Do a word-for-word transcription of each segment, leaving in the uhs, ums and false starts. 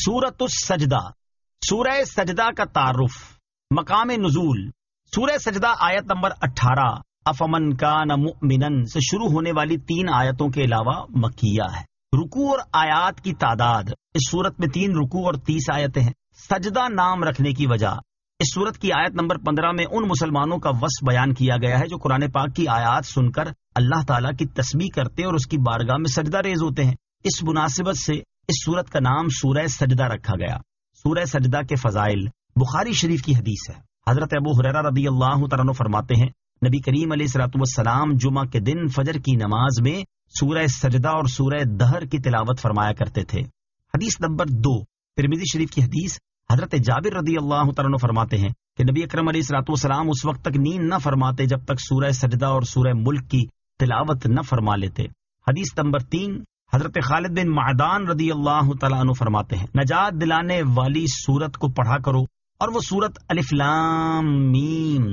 سورۃ السجدہ، سورہ سجدہ کا تعارف، مقام نزول۔ سورہ سجدہ آیت نمبر اٹھارہ افمن کان مؤمنا سے شروع ہونے والی تین آیتوں کے علاوہ مکیہ ہے۔ رکوع اور آیات کی تعداد، اس سورت میں تین رکوع اور تیس آیتیں ہیں۔ سجدہ نام رکھنے کی وجہ، اس سورت کی آیت نمبر پندرہ میں ان مسلمانوں کا وصف بیان کیا گیا ہے جو قرآن پاک کی آیات سن کر اللہ تعالیٰ کی تسبیح کرتے اور اس کی بارگاہ میں سجدہ ریز ہوتے ہیں۔ اس مناسبت سے اس سورت کا نام سورہ سجدہ رکھا گیا۔ سورہ سجدہ کے فضائل، بخاری شریف کی حدیث ہے۔ حضرت ابو ہریرہ رضی اللہ تعالیٰ عنہ فرماتے ہیں نبی کریم علیہ الصلوۃ والسلام جمعہ کے دن فجر کی نماز میں سورہ سجدہ اور سورہ دہر کی تلاوت فرمایا کرتے تھے۔ حدیث نمبر دو، ترمذی شریف کی حدیث، حضرت جابر رضی اللہ تعالیٰ عنہ فرماتے ہیں کہ نبی اکرم علیہ الصلوۃ والسلام اس وقت تک نیند نہ فرماتے جب تک سورہ سجدہ اور سورہ ملک کی تلاوت نہ فرما لیتے۔ حدیث نمبر تین، حضرت خالد بن معدان رضی اللہ تعالیٰ عنہ فرماتے ہیں نجات دلانے والی سورت کو پڑھا کرو، اور وہ سورت الف لام میم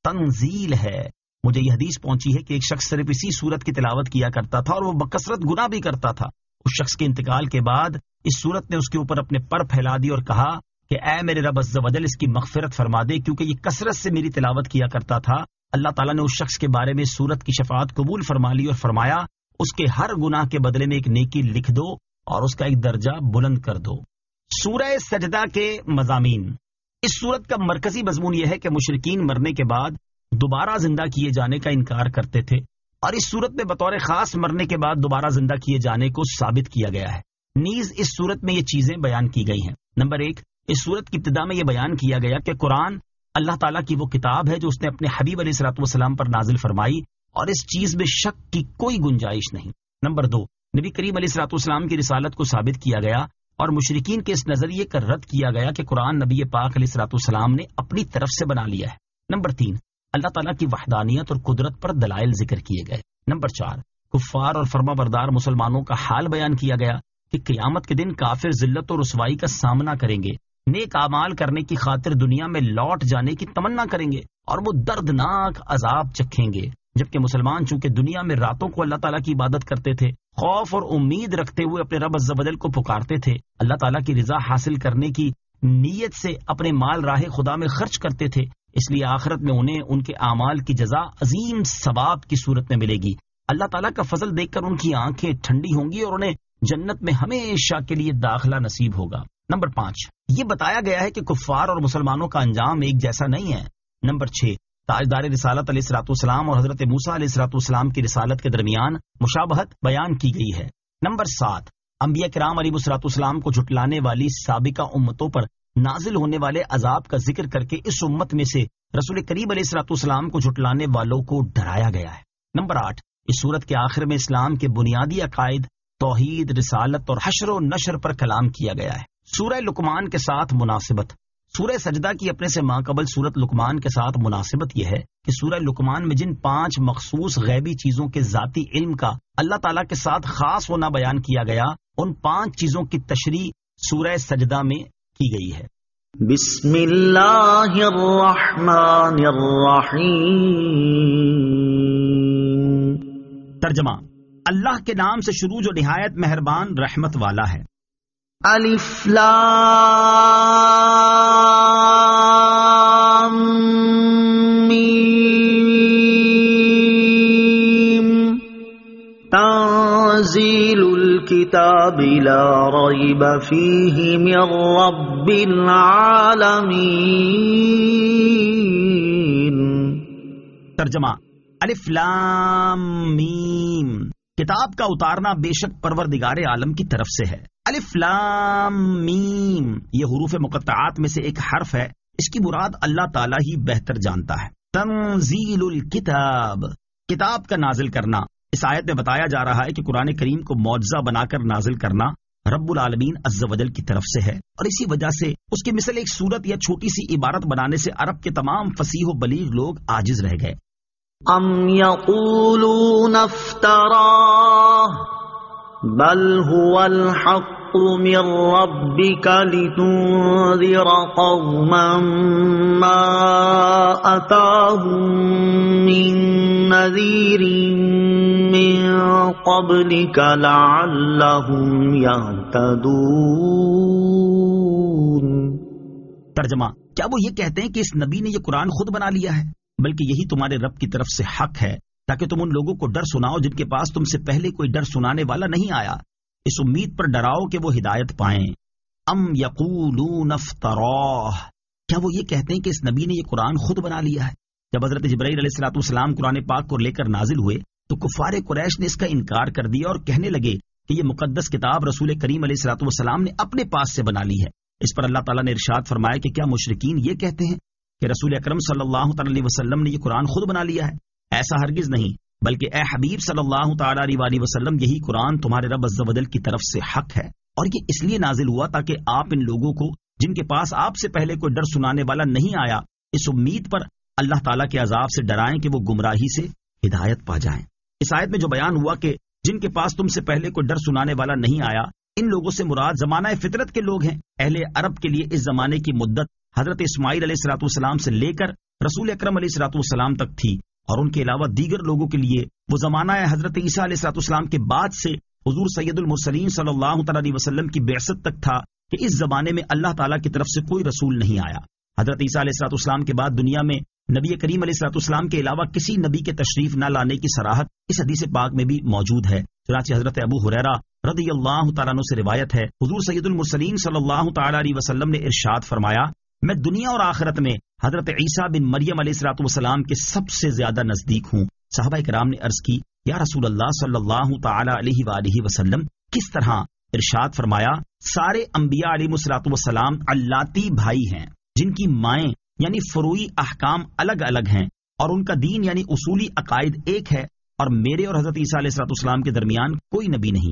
تنزیل ہے۔ مجھے یہ حدیث پہنچی ہے کہ ایک شخص صرف اسی سورت کی تلاوت کیا کرتا تھا اور وہ بکثرت گناہ بھی کرتا تھا۔ اس شخص کے انتقال کے بعد اس سورت نے اس کے اوپر اپنے پر پھیلا دی اور کہا کہ اے میرے رب عز و جل اس کی مغفرت فرما دے، کیونکہ یہ کثرت سے میری تلاوت کیا کرتا تھا۔ اللہ تعالیٰ نے اس شخص کے بارے میں سورت کی شفاعت قبول فرما لی اور فرمایا اس کے ہر گناہ کے بدلے میں ایک نیکی لکھ دو اور اس کا ایک درجہ بلند کر دو۔ سورہ سجدہ کے مضامین، اس سورت کا مرکزی مضمون یہ ہے کہ مشرکین مرنے کے بعد دوبارہ زندہ کیے جانے کا انکار کرتے تھے، اور اس سورت میں بطور خاص مرنے کے بعد دوبارہ زندہ کیے جانے کو ثابت کیا گیا ہے۔ نیز اس سورت میں یہ چیزیں بیان کی گئی ہیں۔ نمبر ایک، اس سورت کی ابتدا میں یہ بیان کیا گیا کہ قرآن اللہ تعالیٰ کی وہ کتاب ہے جو اس نے اپنے حبیب علیہ الصلوۃ والسلام پر نازل فرمائی، اور اس چیز میں شک کی کوئی گنجائش نہیں۔ نمبر دو، نبی کریم علیہ الصلوۃ والسلام کی رسالت کو ثابت کیا گیا اور مشرکین کے اس نظریے کا رد کیا گیا کہ قرآن نبی پاک علیہ الصلوۃ والسلام نے اپنی طرف سے بنا لیا ہے۔ نمبر تین، اللہ تعالیٰ کی وحدانیت اور قدرت پر دلائل ذکر کیے گئے۔ نمبر چار، کفار اور فرما بردار مسلمانوں کا حال بیان کیا گیا کہ قیامت کے دن کافر ذلت اور رسوائی کا سامنا کریں گے، نیک اعمال کرنے کی خاطر دنیا میں لوٹ جانے کی تمنا کریں گے اور وہ دردناک عذاب چکھیں گے، جبکہ مسلمان چونکہ دنیا میں راتوں کو اللہ تعالیٰ کی عبادت کرتے تھے، خوف اور امید رکھتے ہوئے اپنے رب عز و جل کو پکارتے تھے، اللہ تعالیٰ کی رضا حاصل کرنے کی نیت سے اپنے مال راہ خدا میں خرچ کرتے تھے، اس لیے آخرت میں انہیں ان کے اعمال کی جزا عظیم ثواب کی صورت میں ملے گی۔ اللہ تعالیٰ کا فضل دیکھ کر ان کی آنکھیں ٹھنڈی ہوں گی اور انہیں جنت میں ہمیشہ کے لیے داخلہ نصیب ہوگا۔ نمبر پانچ، یہ بتایا گیا ہے کہ کفار اور مسلمانوں کا انجام ایک جیسا نہیں ہے۔ نمبر چھ، تاجدار رسالت علیہ الصلوۃ والسلام اور حضرت موسیٰ علیہ الصلوۃ والسلام کی رسالت کے درمیان مشابہت بیان کی گئی ہے۔ نمبر سات، انبیاء کرام علیہ الصلوۃ والسلام کو جھٹلانے والی سابقہ امتوں پر نازل ہونے والے عذاب کا ذکر کر کے اس امت میں سے رسول کریم علیہ الصلوۃ والسلام کو جھٹلانے والوں کو ڈرایا گیا ہے۔ نمبر آٹھ، اس سورت کے آخر میں اسلام کے بنیادی عقائد توحید، رسالت اور حشر و نشر پر کلام کیا گیا ہے۔ سورہ لقمان کے ساتھ مناسبت، سورہ سجدہ کی اپنے سے ماقبل سورت لقمان کے ساتھ مناسبت یہ ہے کہ سورہ لقمان میں جن پانچ مخصوص غیبی چیزوں کے ذاتی علم کا اللہ تعالیٰ کے ساتھ خاص ہونا بیان کیا گیا، ان پانچ چیزوں کی تشریح سورہ سجدہ میں کی گئی ہے۔ بسم اللہ الرحمن الرحیم۔ ترجمہ، اللہ کے نام سے شروع جو نہایت مہربان رحمت والا ہے۔ الف لام میم، تنزیل الکتاب لا ریب فیہ من رب العالمین۔ ترجمہ، الف لام میم، کتاب کا اتارنا بے شک پروردگار عالم کی طرف سے ہے۔ الف لام میم یہ حروف مقطعات میں سے ایک حرف ہے، اس کی مراد اللہ تعالیٰ ہی بہتر جانتا ہے۔ تنزیل الکتاب، کتاب کا نازل کرنا، اس آیت میں بتایا جا رہا ہے کہ قرآن کریم کو معجزہ بنا کر نازل کرنا رب العالمین عز و جل کی طرف سے ہے، اور اسی وجہ سے اس کی مثل ایک سورت یا چھوٹی سی عبارت بنانے سے عرب کے تمام فصیح و بلیغ لوگ عاجز رہ گئے۔ ام یقولون افتراہ بل هو الحق من ربك لتنذر قوما ما أتاهم من نذير من قبلك لعلهم يهتدون۔ ترجمہ، کیا وہ یہ کہتے ہیں کہ اس نبی نے یہ قرآن خود بنا لیا ہے؟ بلکہ یہی تمہارے رب کی طرف سے حق ہے تاکہ تم ان لوگوں کو ڈر سناؤ جن کے پاس تم سے پہلے کوئی ڈر سنانے والا نہیں آیا، اس امید پر ڈراؤ کہ وہ ہدایت پائیں۔ ام یقولون افتراہ، کیا وہ یہ کہتے ہیں کہ اس نبی نے یہ قرآن خود بنا لیا ہے؟ جب حضرت جبرائیل علیہ الصلوۃ والسلام قرآن پاک کو لے کر نازل ہوئے تو کفار قریش نے اس کا انکار کر دیا اور کہنے لگے کہ یہ مقدس کتاب رسول کریم علیہ الصلوۃ والسلام نے اپنے پاس سے بنا لی ہے۔ اس پر اللہ تعالیٰ نے ارشاد فرمایا کہ کیا مشرکین یہ کہتے ہیں کہ رسول اکرم صلی اللہ تعالی علیہ وسلم نے یہ قرآن خود بنا لیا ہے؟ ایسا ہرگز نہیں، بلکہ اے حبیب صلی اللہ تعالی علیہ وسلم یہی قرآن تمہارے رب عز و جل کی طرف سے حق ہے، اور یہ اس لیے نازل ہوا تاکہ آپ ان لوگوں کو جن کے پاس آپ سے پہلے کوئی ڈر سنانے والا نہیں آیا، اس امید پر اللہ تعالیٰ کے عذاب سے ڈرائیں کہ وہ گمراہی سے ہدایت پا جائیں۔ اس آیت میں جو بیان ہوا کہ جن کے پاس تم سے پہلے کوئی ڈر سنانے والا نہیں آیا، ان لوگوں سے مراد زمانہ فطرت کے لوگ ہیں۔ اہل عرب کے لیے اس زمانے کی مدت حضرت اسماعیل علیہ الصلوۃ والسلام سے لے کر رسول اکرم علیہ الصلوۃ والسلام تک تھی، اور ان کے علاوہ دیگر لوگوں کے لیے وہ زمانہ حضرت عیسیٰ علیہ الصلوۃ والسلام کے بعد سے حضور سید المرسلین صلی اللہ تعالی علیہ وسلم کی بعثت تک تھا کہ اس زمانے میں اللہ تعالیٰ کی طرف سے کوئی رسول نہیں آیا۔ حضرت عیسیٰ علیہ الصلوۃ والسلام کے بعد دنیا میں نبی کریم علیہ الصلوۃ والسلام کے علاوہ کسی نبی کے تشریف نہ لانے کی صراحت اس حدیث پاک میں بھی موجود ہے۔ چنانچہ حضرت ابو ہریرہ رضی اللہ تعالیٰ عنہ سے روایت ہے، حضور سید المرسلین صلی اللہ تعالی علیہ وسلم نے ارشاد فرمایا، میں دنیا اور آخرت میں حضرت عیسیٰ بن مریم علیہ الصلوۃ والسلام کے سب سے زیادہ نزدیک ہوں۔ صحابہ کرام نے عرض کی، یا رسول اللہ صلی اللہ تعالی علیہ وآلہ وسلم، کس طرح؟ ارشاد فرمایا، سارے انبیاء علیہ الصلوۃ والسلام علاتی بھائی ہیں جن کی مائیں یعنی فروعی احکام الگ الگ ہیں، اور ان کا دین یعنی اصولی عقائد ایک ہے، اور میرے اور حضرت عیسیٰ علیہ الصلوۃ والسلام کے درمیان کوئی نبی نہیں۔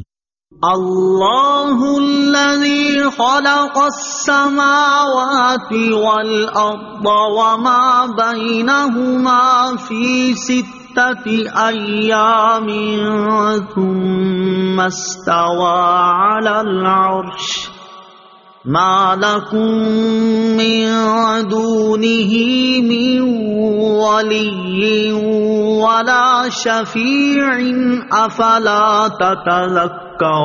اللہ الذی خلق السماوات والارض وما بینہما فی ستۃ ایام ثم استوى علی العرش ما لکم من دونہ من ولی ولا شفیع افلا تتذکرون۔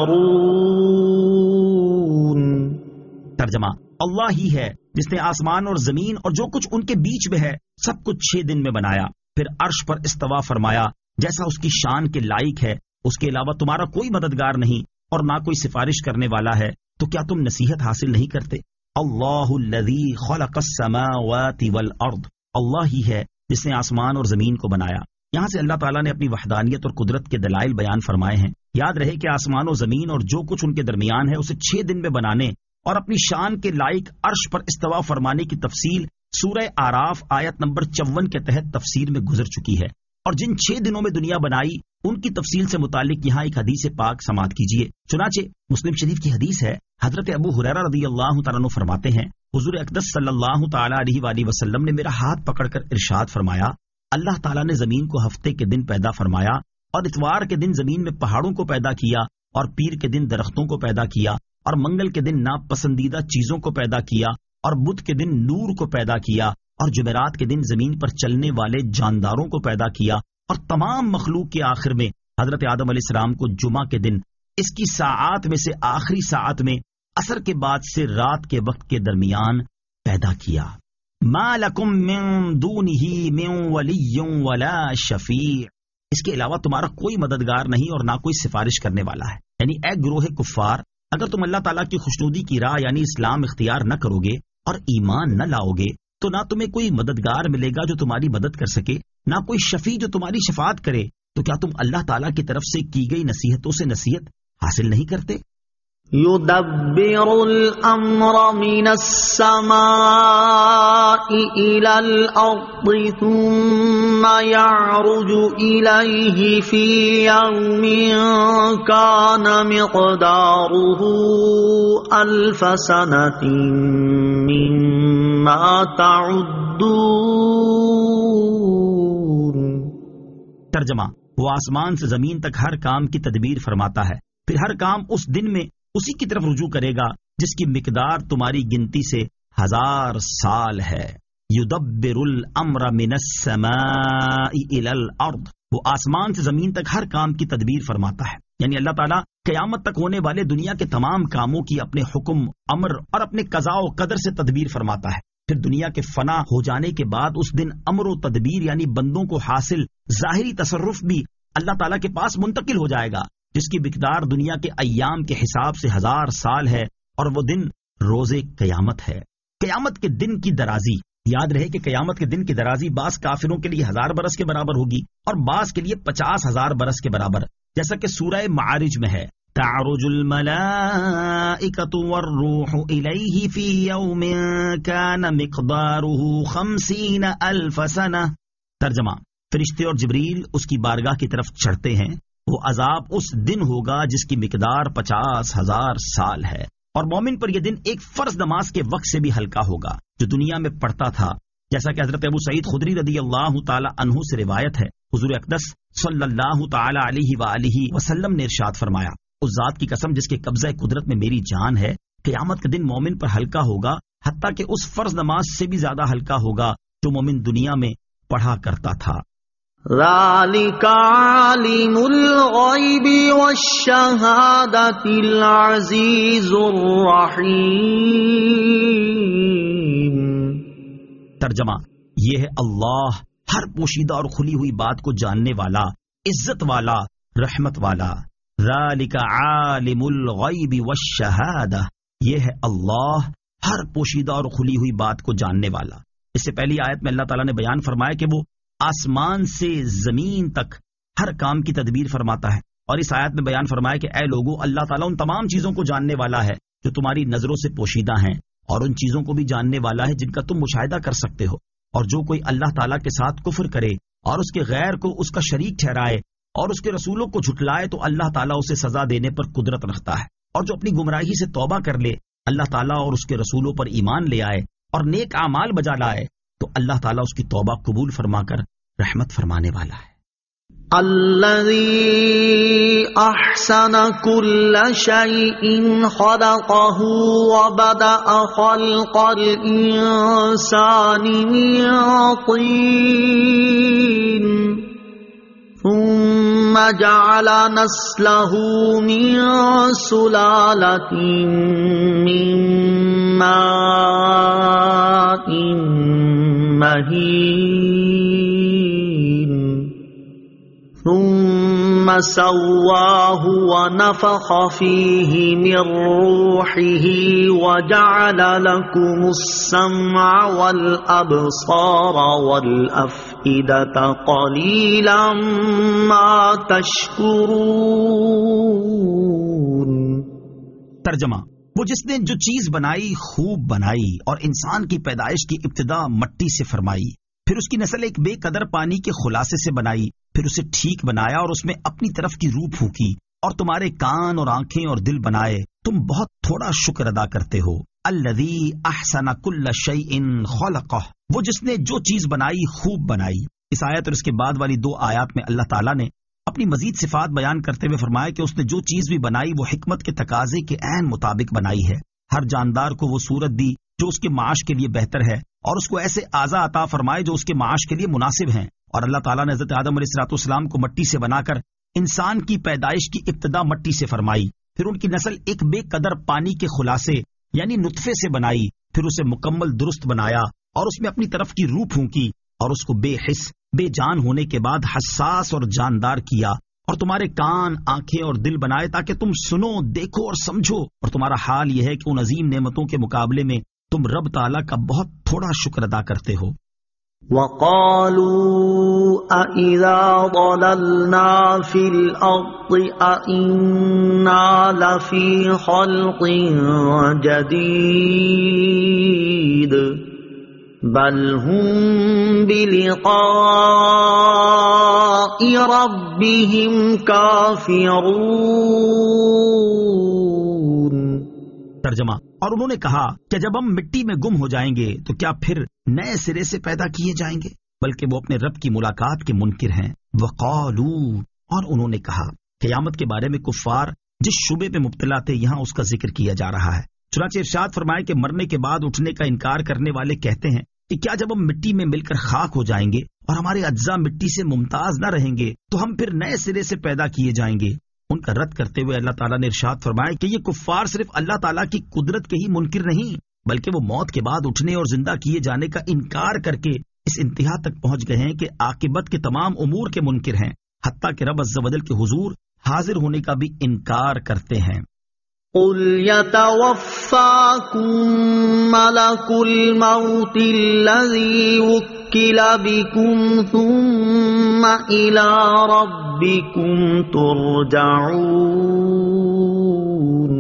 ترجمہ، اللہ ہی ہے جس نے آسمان اور زمین اور جو کچھ ان کے بیچ میں ہے سب کچھ چھ دن میں بنایا، پھر عرش پر استوا فرمایا جیسا اس کی شان کے لائق ہے، اس کے علاوہ تمہارا کوئی مددگار نہیں اور نہ کوئی سفارش کرنے والا ہے، تو کیا تم نصیحت حاصل نہیں کرتے؟ اللہ الذی خلق السماوات والارض، اللہ ہی ہے جس نے آسمان اور زمین کو بنایا۔ یہاں سے اللہ تعالیٰ نے اپنی وحدانیت اور قدرت کے دلائل بیان فرمائے ہیں۔ یاد رہے کہ آسمان و زمین اور جو کچھ ان کے درمیان ہے اسے چھ دن میں بنانے اور اپنی شان کے لائق عرش پر استوا فرمانے کی تفصیل سورہ آراف آیت نمبر چون کے تحت تفسیر میں گزر چکی ہے، اور جن چھ دنوں میں دنیا بنائی ان کی تفصیل سے متعلق یہاں ایک حدیث پاک سماعت کیجیے۔ چنانچہ مسلم شریف کی حدیث ہے، حضرت ابو ہریرہ رضی اللہ تعالیٰ عنہ فرماتے ہیں، حضور اقدس صلی اللہ تعالی علیہ وآلہ وسلم نے میرا ہاتھ پکڑ کر ارشاد فرمایا، اللہ تعالیٰ نے زمین کو ہفتے کے دن پیدا فرمایا، اور اتوار کے دن زمین میں پہاڑوں کو پیدا کیا، اور پیر کے دن درختوں کو پیدا کیا، اور منگل کے دن ناپسندیدہ چیزوں کو پیدا کیا، اور بدھ کے دن نور کو پیدا کیا، اور جمعرات کے دن زمین پر چلنے والے جانداروں کو پیدا کیا، اور تمام مخلوق کے آخر میں حضرت آدم علیہ السلام کو جمعہ کے دن اس کی ساعات میں سے آخری ساعت میں عصر کے بعد سے رات کے وقت کے درمیان پیدا کیا۔ ما لکم من دونہ من ولی ولا شفیع، اس کے علاوہ تمہارا کوئی مددگار نہیں اور نہ کوئی سفارش کرنے والا ہے۔ یعنی اے گروہ کفار، اگر تم اللہ تعالیٰ کی خوشنودی کی راہ یعنی اسلام اختیار نہ کرو گے اور ایمان نہ لاؤ گے تو نہ تمہیں کوئی مددگار ملے گا جو تمہاری مدد کر سکے، نہ کوئی شفیع جو تمہاری شفاعت کرے، تو کیا تم اللہ تعالیٰ کی طرف سے کی گئی نصیحتوں سے نصیحت حاصل نہیں کرتے؟ يدبر الأمر من السماء إلى الأرض ثم يعرج إليه في يوم كان مقداره ألف سنة مما تعدون۔ ترجمہ، وہ آسمان سے زمین تک ہر کام کی تدبیر فرماتا ہے، پھر ہر کام اس دن میں اسی کی طرف رجوع کرے گا جس کی مقدار تمہاری گنتی سے ہزار سال ہے۔ یدبر الامر من السماء الى الارض، وہ آسمان سے زمین تک ہر کام کی تدبیر فرماتا ہے، یعنی اللہ تعالیٰ قیامت تک ہونے والے دنیا کے تمام کاموں کی اپنے حکم، امر اور اپنے قضاء و قدر سے تدبیر فرماتا ہے۔ پھر دنیا کے فنا ہو جانے کے بعد اس دن امر و تدبیر یعنی بندوں کو حاصل ظاہری تصرف بھی اللہ تعالیٰ کے پاس منتقل ہو جائے گا، جس کی مقدار دنیا کے ایام کے حساب سے ہزار سال ہے، اور وہ دن روز قیامت ہے۔ قیامت کے دن کی درازی، یاد رہے کہ قیامت کے دن کی درازی بعض کافروں کے لیے ہزار برس کے برابر ہوگی اور بعض کے لیے پچاس ہزار برس کے برابر، جیسا کہ سورہ معارج میں ہے، تعرج الملائکۃ والروح الیہ فی یوم کان مقدارہ خمسین الف سنہ۔ ترجمہ، فرشتے اور جبریل اس کی بارگاہ کی طرف چڑھتے ہیں، وہ عذاب اس دن ہوگا جس کی مقدار پچاس ہزار سال ہے، اور مومن پر یہ دن ایک فرض نماز کے وقت سے بھی ہلکا ہوگا جو دنیا میں پڑھتا تھا، جیسا کہ حضرت ابو سعید خدری رضی اللہ تعالی عنہ سے روایت ہے، حضور اقدس صلی اللہ تعالی علیہ وآلہ وسلم نے ارشاد فرمایا، اس ذات کی قسم جس کے قبضہ قدرت میں میری جان ہے، قیامت کا دن مومن پر ہلکا ہوگا، حتیٰ کہ اس فرض نماز سے بھی زیادہ ہلکا ہوگا جو مومن دنیا میں پڑھا کرتا تھا۔ ذَلِكَ عَالِمُ الْغَيْبِ وَالشَّهَادَةِ الْعَزِيزُ الرَّحِيمُ۔ ترجمہ، یہ ہے اللہ ہر پوشیدہ اور کھلی ہوئی بات کو جاننے والا، عزت والا، رحمت والا۔ ذَلِكَ عَالِمُ الْغَيْبِ وَالشَّهَادَةِ، یہ ہے اللہ ہر پوشیدہ اور کھلی ہوئی بات کو جاننے والا۔ اس سے پہلی آیت میں اللہ تعالیٰ نے بیان فرمایا کہ وہ آسمان سے زمین تک ہر کام کی تدبیر فرماتا ہے، اور اس آیت میں بیان فرمایا کہ اے لوگو، اللہ تعالیٰ ان تمام چیزوں کو جاننے والا ہے جو تمہاری نظروں سے پوشیدہ ہیں، اور ان چیزوں کو بھی جاننے والا ہے جن کا تم مشاہدہ کر سکتے ہو، اور جو کوئی اللہ تعالیٰ کے ساتھ کفر کرے اور اس کے غیر کو اس کا شریک ٹھہرائے اور اس کے رسولوں کو جھٹلائے تو اللہ تعالیٰ اسے سزا دینے پر قدرت رکھتا ہے، اور جو اپنی گمراہی سے توبہ کر لے، اللہ تعالیٰ اور اس کے رسولوں پر ایمان لے آئے اور نیک اعمال بجا لائے تو اللہ تعالیٰ اس کی توبہ قبول فرما کر رحمت فرمانے والا ہے۔ الذي احسن كل شيء خلقه وبدأ خلق الانسان من طين ثم جعل نسله من سلالة من ماء مهين ثم سواه ونفخ فيه من روحه وجعل لكم السمع والأبصار والأفئدة قليلا ما تشكرون۔ ترجمہ، وہ جس نے جو چیز بنائی خوب بنائی اور انسان کی پیدائش کی ابتدا مٹی سے فرمائی، پھر اس کی نسل ایک بے قدر پانی کے خلاصے سے بنائی، پھر اسے ٹھیک بنایا اور اس میں اپنی طرف کی روح پھونکی، اور تمہارے کان اور آنکھیں اور دل بنائے، تم بہت تھوڑا شکر ادا کرتے ہو۔ الذی احسن کل شیء خلقہ، وہ جس نے جو چیز بنائی خوب بنائی۔ اس آیت اور اس کے بعد والی دو آیات میں اللہ تعالیٰ نے اپنی مزید صفات بیان کرتے ہوئے فرمایا کہ اس نے جو چیز بھی بنائی وہ حکمت کے تقاضے کے عین مطابق بنائی ہے۔ ہر جاندار کو وہ صورت دی جو اس کے معاش کے لیے بہتر ہے، اور اس کو ایسے اعضاء عطا فرمائے جو اس کے معاش کے لیے مناسب ہیں، اور اللہ تعالیٰ نے حضرت آدم علیہ الصلوۃ والسلام کو مٹی سے بنا کر انسان کی پیدائش کی ابتدا مٹی سے فرمائی، پھر ان کی نسل ایک بے قدر پانی کے خلاصے یعنی نطفے سے بنائی، پھر اسے مکمل درست بنایا اور اس میں اپنی طرف کی روح پھونکی، اور اس کو بے حس بے جان ہونے کے بعد حساس اور جاندار کیا، اور تمہارے کان، آنکھیں اور دل بنائے تاکہ تم سنو، دیکھو اور سمجھو، اور تمہارا حال یہ ہے کہ ان عظیم نعمتوں کے مقابلے میں تم رب تعالیٰ کا بہت تھوڑا شکر ادا کرتے ہو۔ وَقَالُوا أَإِذَا ضَلَلْنَا فِي الْأَرْضِ أَإِنَّا لَفِي خَلْقٍ جَدِيدٍ بَلْ هُمْ بِلِقَاءِ رَبِّهِمْ كَافِرُونَ۔ ترجمہ، اور انہوں نے کہا کہ جب ہم مٹی میں گم ہو جائیں گے تو کیا پھر نئے سرے سے پیدا کیے جائیں گے؟ بلکہ وہ اپنے رب کی ملاقات کے منکر ہیں۔ وقالوا، اور انہوں نے کہا۔ قیامت کے بارے میں کفار جس شبے پہ مبتلا تھے یہاں اس کا ذکر کیا جا رہا ہے۔ چنانچہ ارشاد فرمائے کہ مرنے کے بعد اٹھنے کا انکار کرنے والے کہتے ہیں کہ کیا جب ہم مٹی میں مل کر خاک ہو جائیں گے اور ہمارے اجزاء مٹی سے ممتاز نہ رہیں گے تو ہم پھر نئے سرے سے پیدا کیے جائیں گے؟ ان کا رد کرتے ہوئے اللہ تعالیٰ نے ارشاد فرمایا کہ یہ کفار صرف اللہ تعالیٰ کی قدرت کے ہی منکر نہیں بلکہ وہ موت کے بعد اٹھنے اور زندہ کیے جانے کا انکار کر کے اس انتہا تک پہنچ گئے ہیں کہ عاقبت کے تمام امور کے منکر ہیں، حتیٰ کہ رب عز و جل کے حضور حاضر ہونے کا بھی انکار کرتے ہیں۔ قُلْ يَتَوَفَّاكُم مَلَكُ الْمَوْتِ الَّذِي وُكِّلَ بِكُمْ ثُمَّ إِلَى رَبِّكُمْ تُرْجَعُونَ۔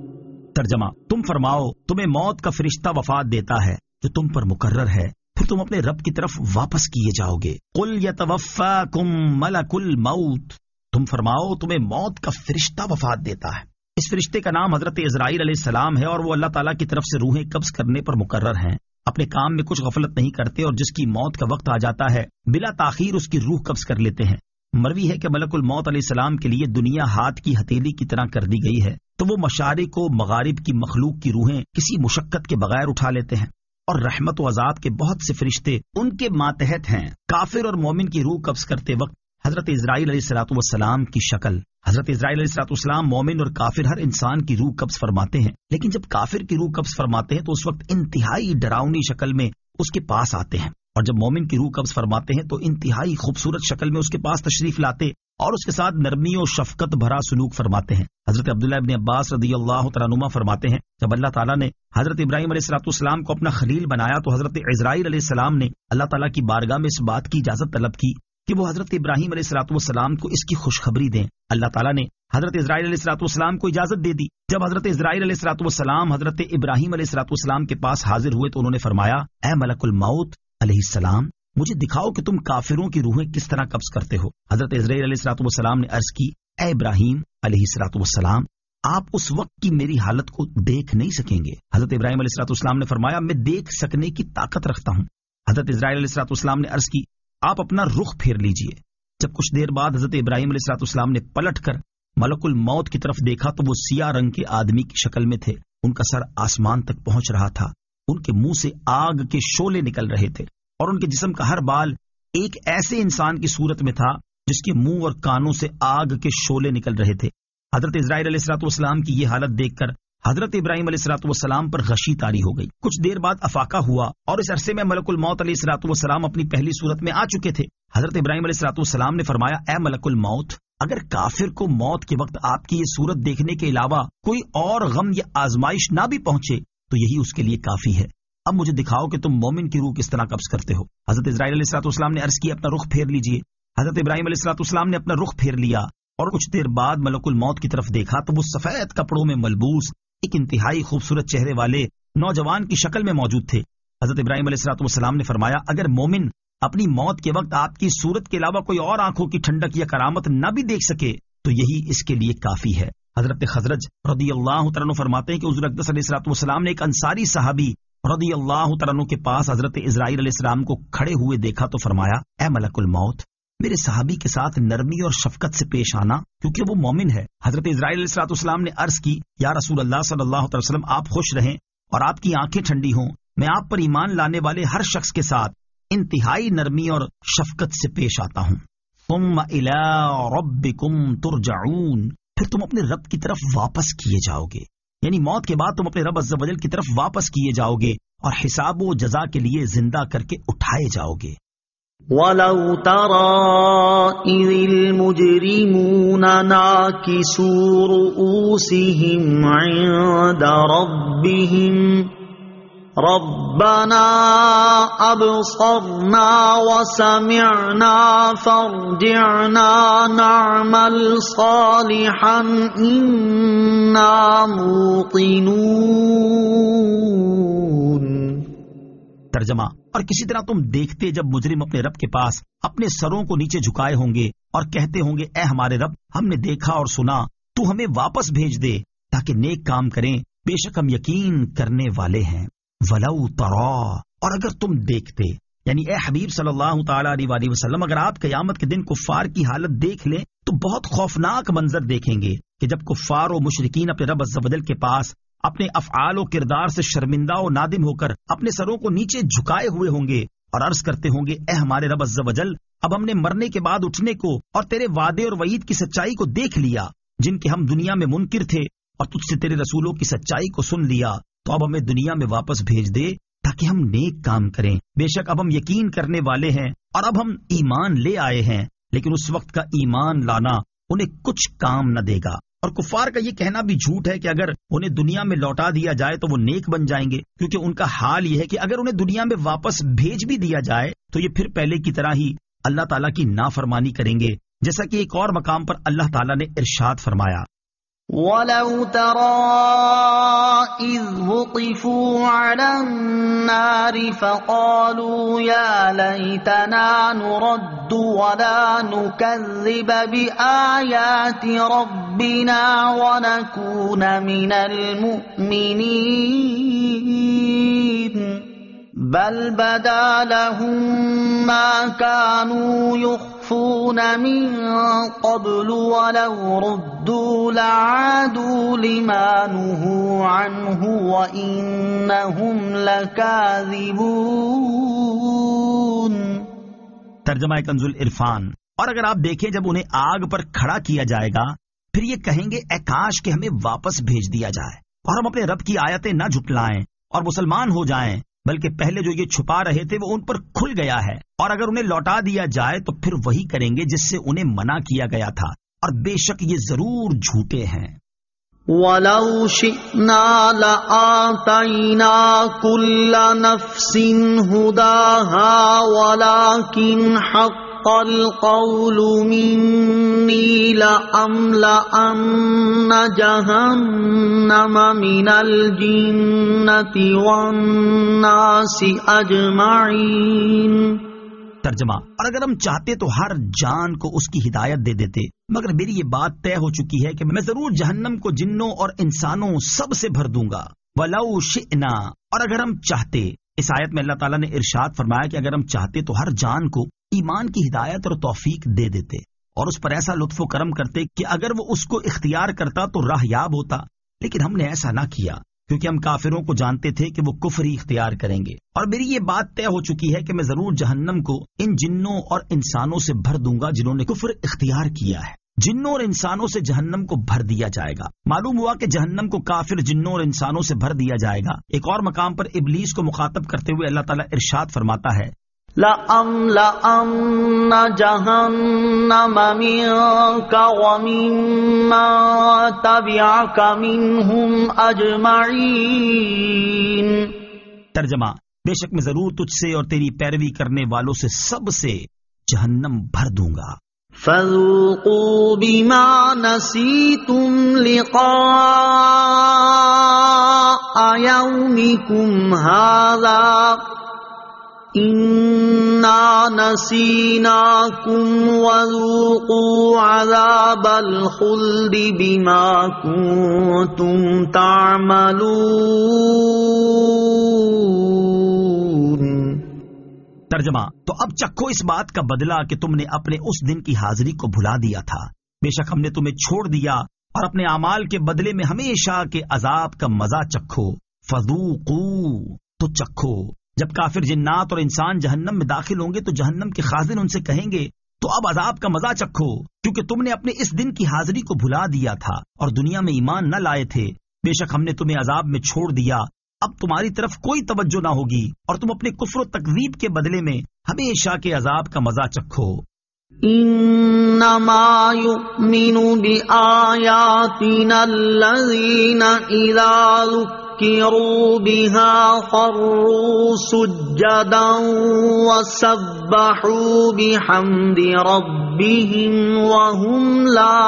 ترجمہ، تم فرماؤ تمہیں موت کا فرشتہ وفات دیتا ہے جو تم پر مقرر ہے، پھر تم اپنے رب کی طرف واپس کیے جاؤ گے۔ قُلْ يَتَوَفَّاكُم مَلَكُ الْمَوْتِ، تم فرماؤ تمہیں موت کا فرشتہ وفات دیتا ہے۔ اس فرشتے کا نام حضرت عزرائیل علیہ السلام ہے اور وہ اللہ تعالیٰ کی طرف سے روحیں قبض کرنے پر مقرر ہیں۔ اپنے کام میں کچھ غفلت نہیں کرتے اور جس کی موت کا وقت آ جاتا ہے بلا تاخیر اس کی روح قبض کر لیتے ہیں۔ مروی ہے کہ ملک الموت علیہ السلام کے لیے دنیا ہاتھ کی ہتھیلی کی طرح کر دی گئی ہے، تو وہ مشارق و مغارب کی مخلوق کی روحیں کسی مشقت کے بغیر اٹھا لیتے ہیں، اور رحمت و عذاب کے بہت سے فرشتے ان کے ماتحت ہیں۔ کافر اور مومن کی روح قبض کرتے وقت حضرت عزرائیل علیہ الصلوۃ والسلام کی شکل، حضرت عزرائیل علیہ الصلوۃ والسلام مومن اور کافر ہر انسان کی روح قبض فرماتے ہیں، لیکن جب کافر کی روح قبض فرماتے ہیں تو اس وقت انتہائی ڈراؤنی شکل میں اس کے پاس آتے ہیں، اور جب مومن کی روح قبض فرماتے ہیں تو انتہائی خوبصورت شکل میں اس کے پاس تشریف لاتے اور اس کے ساتھ نرمی و شفقت بھرا سلوک فرماتے ہیں۔ حضرت عبداللہ ابن عباس رضی اللہ تعالیٰ عنہما فرماتے ہیں، جب اللہ تعالیٰ نے حضرت ابراہیم علیہ الصلوۃ والسلام کو اپنا خلیل بنایا تو حضرت عزرائیل علیہ السلام نے اللہ تعالیٰ کی بارگاہ میں اس بات کی اجازت طلب کی کہ وہ حضرت ابراہیم علیہ الصلوۃ والسلام کو اس کی خوشخبری دیں۔ اللہ تعالیٰ نے حضرت عزرائیل علیہ الصلوۃ والسلام کو اجازت دے دی۔ جب حضرت عزرائیل علیہ الصلوۃ والسلام حضرت ابراہیم علیہ الصلوۃ والسلام کے پاس حاضر ہوئے تو انہوں نے فرمایا، اے ملک الموت علیہ السلام، مجھے دکھاؤ کہ تم کافروں کی روحیں کس طرح قبض کرتے ہو۔ حضرت عزرائیل علیہ الصلوۃ والسلام نے عرض کی، اے ابراہیم علیہ الصلوۃ والسلام، آپ اس وقت کی میری حالت کو دیکھ نہیں سکیں گے۔ حضرت ابراہیم علیہ الصلوۃ والسلام نے فرمایا، میں دیکھ سکنے کی طاقت رکھتا ہوں۔ حضرت عزرائیل علیہ الصلوۃ والسلام نے عرض کی، آپ اپنا رخ پھیر لیجئے۔ جب کچھ دیر بعد حضرت ابراہیم علیہ الصلوۃ والسلام نے پلٹ کر ملک الموت کی طرف دیکھا تو وہ سیاہ رنگ کے آدمی کی شکل میں تھے، ان کا سر آسمان تک پہنچ رہا تھا، ان کے منہ سے آگ کے شعلے نکل رہے تھے، اور ان کے جسم کا ہر بال ایک ایسے انسان کی صورت میں تھا جس کے منہ اور کانوں سے آگ کے شعلے نکل رہے تھے۔ حضرت عزرائیل علیہ الصلوۃ والسلام کی یہ حالت دیکھ کر حضرت ابراہیم علیہ الصلوۃ والسلام پر غشی طاری ہو گئی۔ کچھ دیر بعد افاقہ ہوا اور اس عرصے میں ملک الموت علیہ الصلوۃ والسلام اپنی پہلی صورت میں آ چکے تھے۔ حضرت ابراہیم علیہ الصلوۃ والسلام نے فرمایا، اے ملک الموت، اگر کافر کو موت کے وقت آپ کی یہ صورت دیکھنے کے علاوہ کوئی اور غم یا آزمائش نہ بھی پہنچے تو یہی اس کے لیے کافی ہے۔ اب مجھے دکھاؤ کہ تم مومن کی روح کس طرح قبض کرتے ہو۔ حضرت عزرائیل علیہ الصلوۃ والسلام نے عرض کیا، اپنا رخ پھیر لیجئے۔ حضرت ابراہیم علیہ الصلوۃ والسلام نے اپنا رخ پھیر لیا اور کچھ دیر بعد ملک الموت کی طرف دیکھا تو وہ سفید کپڑوں میں ملبوس ایک انتہائی خوبصورت چہرے والے نوجوان کی شکل میں موجود تھے۔ حضرت ابراہیم علیہ الصلوۃ والسلام نے فرمایا، اگر مومن اپنی موت کے وقت آپ کی صورت کے علاوہ کوئی اور آنکھوں کی ٹھنڈک یا کرامت نہ بھی دیکھ سکے تو یہی اس کے لیے کافی ہے۔ حضرت خزرج رضی اللہ تعالیٰ عنہ فرماتے ہیں کہ حضور اقدس علیہ الصلوۃ والسلام نے ایک انصاری صحابی رضی اللہ تعالیٰ عنہ کے پاس حضرت عزرائیل علیہ السلام کو کھڑے ہوئے دیکھا تو فرمایا، اے ملک الموت، میرے صحابی کے ساتھ نرمی اور شفقت سے پیش آنا کیونکہ وہ مومن ہے۔ حضرت عزرائیل علیہ الصلوۃ والسلام نے عرض کی، یا رسول اللہ صلی اللہ علیہ وسلم، آپ خوش رہیں اور آپ کی آنکھیں ٹھنڈی ہوں، میں آپ پر ایمان لانے والے ہر شخص کے ساتھ انتہائی نرمی اور شفقت سے پیش آتا ہوں۔ ثم الی ربکم ترجعون، پھر تم اپنے رب کی طرف واپس کیے جاؤ گے، یعنی موت کے بعد تم اپنے رب عز و جل کی طرف واپس کیے جاؤ گے اور حساب و جزا کے لیے زندہ کر کے اٹھائے جاؤ گے۔ وَلَوْ تَرَىٰ إِذِ الْمُجْرِمُونَ نَاكِسُو رُءُوسِهِمْ عِندَ رَبِّهِمْ رَبَّنَا أَبْصَرْنَا وَسَمِعْنَا فَارْجِعْنَا نَعْمَلْ صَالِحًا إِنَّا مُوقِنُونَ۔ ترجمہ، اور کسی طرح تم دیکھتے جب مجرم اپنے رب کے پاس اپنے سروں کو نیچے جھکائے ہوں گے اور کہتے ہوں گے، اے ہمارے رب، ہم نے دیکھا اور سنا، تو ہمیں واپس بھیج دے تاکہ نیک کام کریں، بے شک ہم یقین کرنے والے ہیں۔ وَلَوْ تَرَىٰ، اور اگر تم دیکھتے، یعنی اے حبیب صلی اللہ تعالیٰ علیہ وآلہ وسلم، اگر آپ قیامت کے دن کفار کی حالت دیکھ لیں تو بہت خوفناک منظر دیکھیں گے کہ جب کفار و مشرکین اپنے رب عز و جل کے پاس اپنے افعال و کردار سے شرمندہ و نادم ہو کر اپنے سروں کو نیچے جھکائے ہوئے ہوں گے اور عرض کرتے ہوں گے، اے ہمارے رب عز و جل، اب ہم نے مرنے کے بعد اٹھنے کو اور تیرے وعدے اور وعید کی سچائی کو دیکھ لیا جن کے ہم دنیا میں منکر تھے، اور تجھ سے تیرے رسولوں کی سچائی کو سن لیا، تو اب ہمیں دنیا میں واپس بھیج دے تاکہ ہم نیک کام کریں. بے شک اب ہم یقین کرنے والے ہیں اور اب ہم ایمان لے آئے ہیں، لیکن اس وقت کا ایمان لانا انہیں کچھ کام نہ دے گا. اور کفار کا یہ کہنا بھی جھوٹ ہے کہ اگر انہیں دنیا میں لوٹا دیا جائے تو وہ نیک بن جائیں گے، کیونکہ ان کا حال یہ ہے کہ اگر انہیں دنیا میں واپس بھیج بھی دیا جائے تو یہ پھر پہلے کی طرح ہی اللہ تعالیٰ کی نافرمانی کریں گے، جیسا کہ ایک اور مقام پر اللہ تعالیٰ نے ارشاد فرمایا، وَلَوْ تَرَىٰ إِذْ وُقِفُوا عَلَى النَّارِ فَقَالُوا يَا لَيْتَنَا نُرَدُّ وَلَا نُكَذِّبَ بِآيَاتِ رَبِّنَا وَنَكُونَ مِنَ الْمُؤْمِنِينَ بل بدا لهم ما كانوا يخفون من قبل ولو ردوا لعادوا لما نهوا عنه وإنهم لكاذبون. ترجمہ کنز العرفان. اور اگر آپ دیکھیں جب انہیں آگ پر کھڑا کیا جائے گا پھر یہ کہیں گے اے کاش کہ ہمیں واپس بھیج دیا جائے اور ہم اپنے رب کی آیتیں نہ جھٹلائیں اور مسلمان ہو جائیں، بلکہ پہلے جو یہ چھپا رہے تھے وہ ان پر کھل گیا ہے، اور اگر انہیں لوٹا دیا جائے تو پھر وہی کریں گے جس سے انہیں منع کیا گیا تھا، اور بے شک یہ ضرور جھوٹے ہیں. وَلَوْ شِئْنَا لَآتَيْنَا كُلَّ نَفْسٍ هُدَاهَا وَلَكِنْ حَقَّ الْقَوْلُ مِنِّي لَأَمْلَأَنَّ جَهَنَّمَ مِنَ الْجِنَّةِ وَالنَّاسِ أَجْمَعِينَ. ترجمہ. اور اگر ہم چاہتے تو ہر جان کو اس کی ہدایت دے دیتے، مگر میری یہ بات طے ہو چکی ہے کہ میں ضرور جہنم کو جنوں اور انسانوں سب سے بھر دوں گا. وَلَوْ شِئْنَا. اور اگر ہم چاہتے، اس آیت میں اللہ تعالیٰ نے ارشاد فرمایا کہ اگر ہم چاہتے تو ہر جان کو ایمان کی ہدایت اور توفیق دے دیتے اور اس پر ایسا لطف و کرم کرتے کہ اگر وہ اس کو اختیار کرتا تو راہ یاب ہوتا، لیکن ہم نے ایسا نہ کیا کیونکہ ہم کافروں کو جانتے تھے کہ وہ کفر ہی اختیار کریں گے. اور میری یہ بات طے ہو چکی ہے کہ میں ضرور جہنم کو ان جنوں اور انسانوں سے بھر دوں گا جنہوں نے کفر اختیار کیا ہے. جنوں اور انسانوں سے جہنم کو بھر دیا جائے گا. معلوم ہوا کہ جہنم کو کافر جنوں اور انسانوں سے بھر دیا جائے گا. ایک اور مقام پر ابلیس کو مخاطب کرتے ہوئے اللہ تعالیٰ ارشاد فرماتا ہے، لَأَمْلَأَنَّ جَهَنَّمَ مِنكَ وَمِمَّن تَبِعَكَ مِنْهُمْ أَجْمَعِينَ. ترجمہ. بے شک میں ضرور تجھ سے اور تیری پیروی کرنے والوں سے سب سے جہنم بھر دوں گا. فَذُوقُوا بِمَا نَسِيتُمْ لِقَاءَ يَوْمِكُمْ هَذَا إِنَّا نَسِينَاكُمْ وَذُوقُوا عَذَابَ الْخُلْدِ بِمَا كُنتُمْ تَعْمَلُونَ. ترجمہ. تو اب چکھو اس بات کا بدلہ کہ تم نے اپنے اس دن کی حاضری کو بھلا دیا تھا. بے شک ہم نے تمہیں چھوڑ دیا اور اپنے اعمال کے بدلے میں ہمیشہ کے عذاب کا مزہ چکھو. فذوقوا. تو چکھو. جب کافر جنات اور انسان جہنم میں داخل ہوں گے تو جہنم کے خازن ان سے کہیں گے تو اب عذاب کا مزہ چکھو، کیونکہ تم نے اپنے اس دن کی حاضری کو بھلا دیا تھا اور دنیا میں ایمان نہ لائے تھے. بے شک ہم نے تمہیں عذاب میں چھوڑ دیا، اب تمہاری طرف کوئی توجہ نہ ہوگی اور تم اپنے کفر و تکذیب کے بدلے میں ہمیشہ کے عذاب کا مزہ چکھو. انما یؤمن بآیاتنا الذین اذا ذکروا بها خروا سجدا وسبحوا بحمد ربهم وهم لا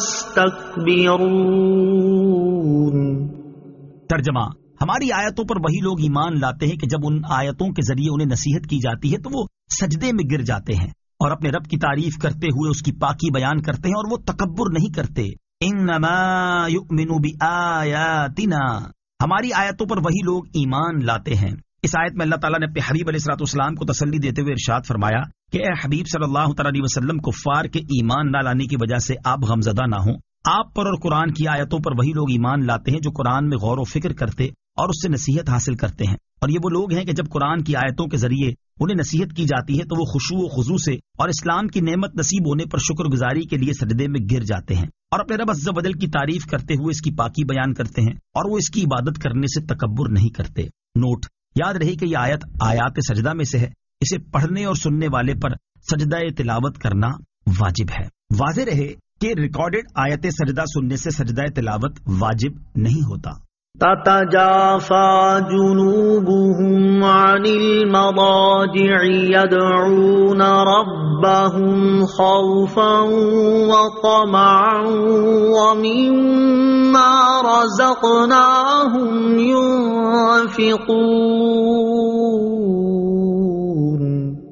يستكبرون. ترجمہ. ہماری آیتوں پر وہی لوگ ایمان لاتے ہیں کہ جب ان آیتوں کے ذریعے انہیں نصیحت کی جاتی ہے تو وہ سجدے میں گر جاتے ہیں اور اپنے رب کی تعریف کرتے ہوئے اس کی پاکی بیان کرتے ہیں اور وہ تکبر نہیں کرتے. انما یؤمن بآیاتنا. ہماری آیتوں پر وہی لوگ ایمان لاتے ہیں. اس آیت میں اللہ تعالیٰ نے اپنے حبیب علیہ الصلوۃ والسلام کو تسلی دیتے ہوئے ارشاد فرمایا کہ اے حبیب صلی اللہ تعالی علیہ وسلم، کفار کے ایمان نہ لانے کی وجہ سے آپ غمزدہ نہ ہوں. آپ پر اور قرآن کی آیتوں پر وہی لوگ ایمان لاتے ہیں جو قرآن میں غور و فکر کرتے اور اس سے نصیحت حاصل کرتے ہیں. اور یہ وہ لوگ ہیں کہ جب قرآن کی آیتوں کے ذریعے انہیں نصیحت کی جاتی ہے تو وہ خشوع و خضوع سے اور اسلام کی نعمت نصیب ہونے پر شکر گزاری کے لیے سجدے میں گر جاتے ہیں اور اپنے رب عز و جل کی تعریف کرتے ہوئے اس کی پاکی بیان کرتے ہیں اور وہ اس کی عبادت کرنے سے تکبر نہیں کرتے۔ نوٹ، یاد رہے کہ یہ آیت آیات سجدہ میں سے ہے، اسے پڑھنے اور سننے والے پر سجدہ تلاوت کرنا واجب ہے۔ واضح رہے کہ ریکارڈڈ آیت سجدہ سننے سے سجدہ تلاوت واجب نہیں ہوتا۔ تتجافى جنوبهم عن المضاجع يدعون ربهم خوفا وطمعا ومما رزقناهم ينفقون۔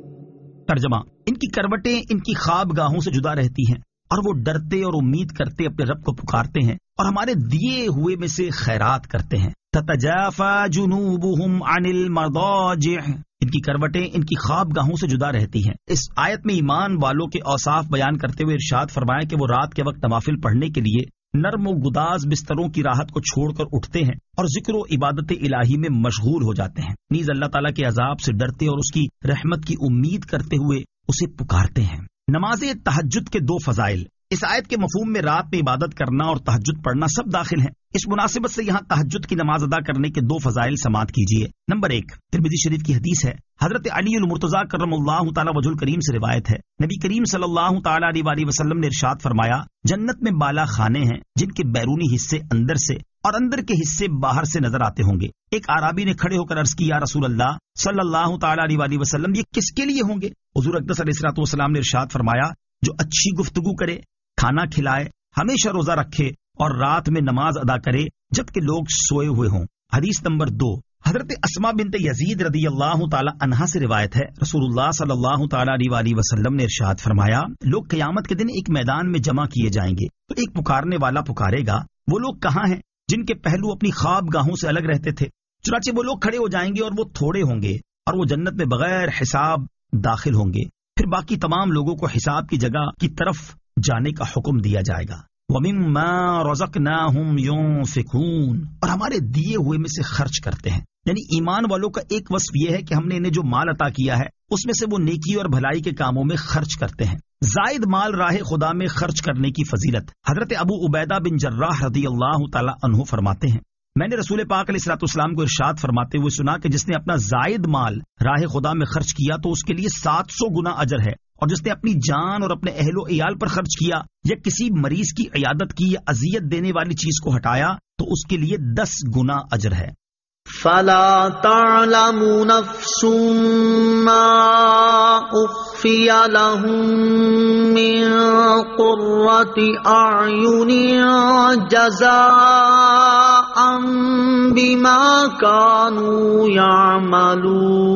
ترجمہ، ان کی کروٹیں ان کی خواب گاہوں سے جدا رہتی ہیں اور وہ ڈرتے اور امید کرتے اپنے رب کو پکارتے ہیں اور ہمارے دیے ہوئے میں سے خیرات کرتے ہیں۔ تتجافى جنوبهم عن المضاجع، ان کی کروٹیں ان کی خواب گاہوں سے جدا رہتی ہیں۔ اس آیت میں ایمان والوں کے اوصاف بیان کرتے ہوئے ارشاد فرمایا کہ وہ رات کے وقت نوافل پڑھنے کے لیے نرم و گداز بستروں کی راحت کو چھوڑ کر اٹھتے ہیں اور ذکر و عبادت الہی میں مشغول ہو جاتے ہیں، نیز اللہ تعالیٰ کے عذاب سے ڈرتے اور اس کی رحمت کی امید کرتے ہوئے اسے پکارتے ہیں۔ نماز تہجد کے دو فضائل۔ اس آیت کے مفہوم میں رات میں عبادت کرنا اور تہجد پڑھنا سب داخل ہیں۔ اس مناسبت سے یہاں تہجد کی نماز ادا کرنے کے دو فضائل سماعت کیجیے۔ نمبر ایک، ترمذی شریف کی حدیث ہے، حضرت علی المرتضیٰ کرم اللہ تعالی وجہ الکریم سے روایت ہے، نبی کریم صلی اللہ تعالی علیہ وآلہ وسلم نے ارشاد فرمایا، جنت میں بالا خانے ہیں جن کے بیرونی حصے اندر سے اور اندر کے حصے باہر سے نظر آتے ہوں گے۔ ایک عرابی نے کھڑے ہو کر عرض کی، یا رسول اللہ صلی اللہ تعالی علیہ وآلہ وسلم، یہ کس کے لیے ہوں گے؟ حضور اقدس علیہ الصلوۃ والسلام نے ارشاد فرمایا، جو اچھی گفتگو کرے، کھانا کھلائے، ہمیشہ روزہ رکھے اور رات میں نماز ادا کرے جبکہ لوگ سوئے ہوئے ہوں۔ حدیث نمبر دو، حضرت اسماء بنت یزید رضی اللہ تعالی عنہا سے روایت ہے، رسول اللہ صلی اللہ تعالی علیہ وآلہ وسلم نے ارشاد فرمایا، لوگ قیامت کے دن ایک میدان میں جمع کیے جائیں گے تو ایک پکارنے والا پکارے گا، وہ لوگ کہاں ہیں جن کے پہلو اپنی خواب گاہوں سے الگ رہتے تھے؟ چنانچہ وہ لوگ کھڑے ہو جائیں گے اور وہ تھوڑے ہوں گے اور وہ جنت میں بغیر حساب داخل ہوں گے، پھر باقی تمام لوگوں کو حساب کی جگہ کی طرف جانے کا حکم دیا جائے گا۔ وَمِمَّا رَزَقْنَاهُمْ يُنْفِقُونَ، اور ہمارے دیے ہوئے میں سے خرچ کرتے ہیں۔ یعنی ایمان والوں کا ایک وصف یہ ہے کہ ہم نے انہیں جو مال عطا کیا ہے اس میں سے وہ نیکی اور بھلائی کے کاموں میں خرچ کرتے ہیں۔ زائد مال راہ خدا میں خرچ کرنے کی فضیلت، حضرت ابو عبیدہ بن جراح رضی اللہ تعالی عنہ فرماتے ہیں، میں نے رسول پاک علیہ الصلوۃ والسلام کو ارشاد فرماتے ہوئے سنا کہ جس نے اپنا زائد مال راہ خدا میں خرچ کیا تو اس کے لیے سات سو گنا اجر ہے، اور جس نے اپنی جان اور اپنے اہل و عیال پر خرچ کیا یا کسی مریض کی عیادت کی یا اذیت دینے والی چیز کو ہٹایا تو اس کے لیے دس گنا اجر ہے۔ فلا تعلم نفس ما اخفی لهم من قرة اعین جزاء بما كانوا يعملون۔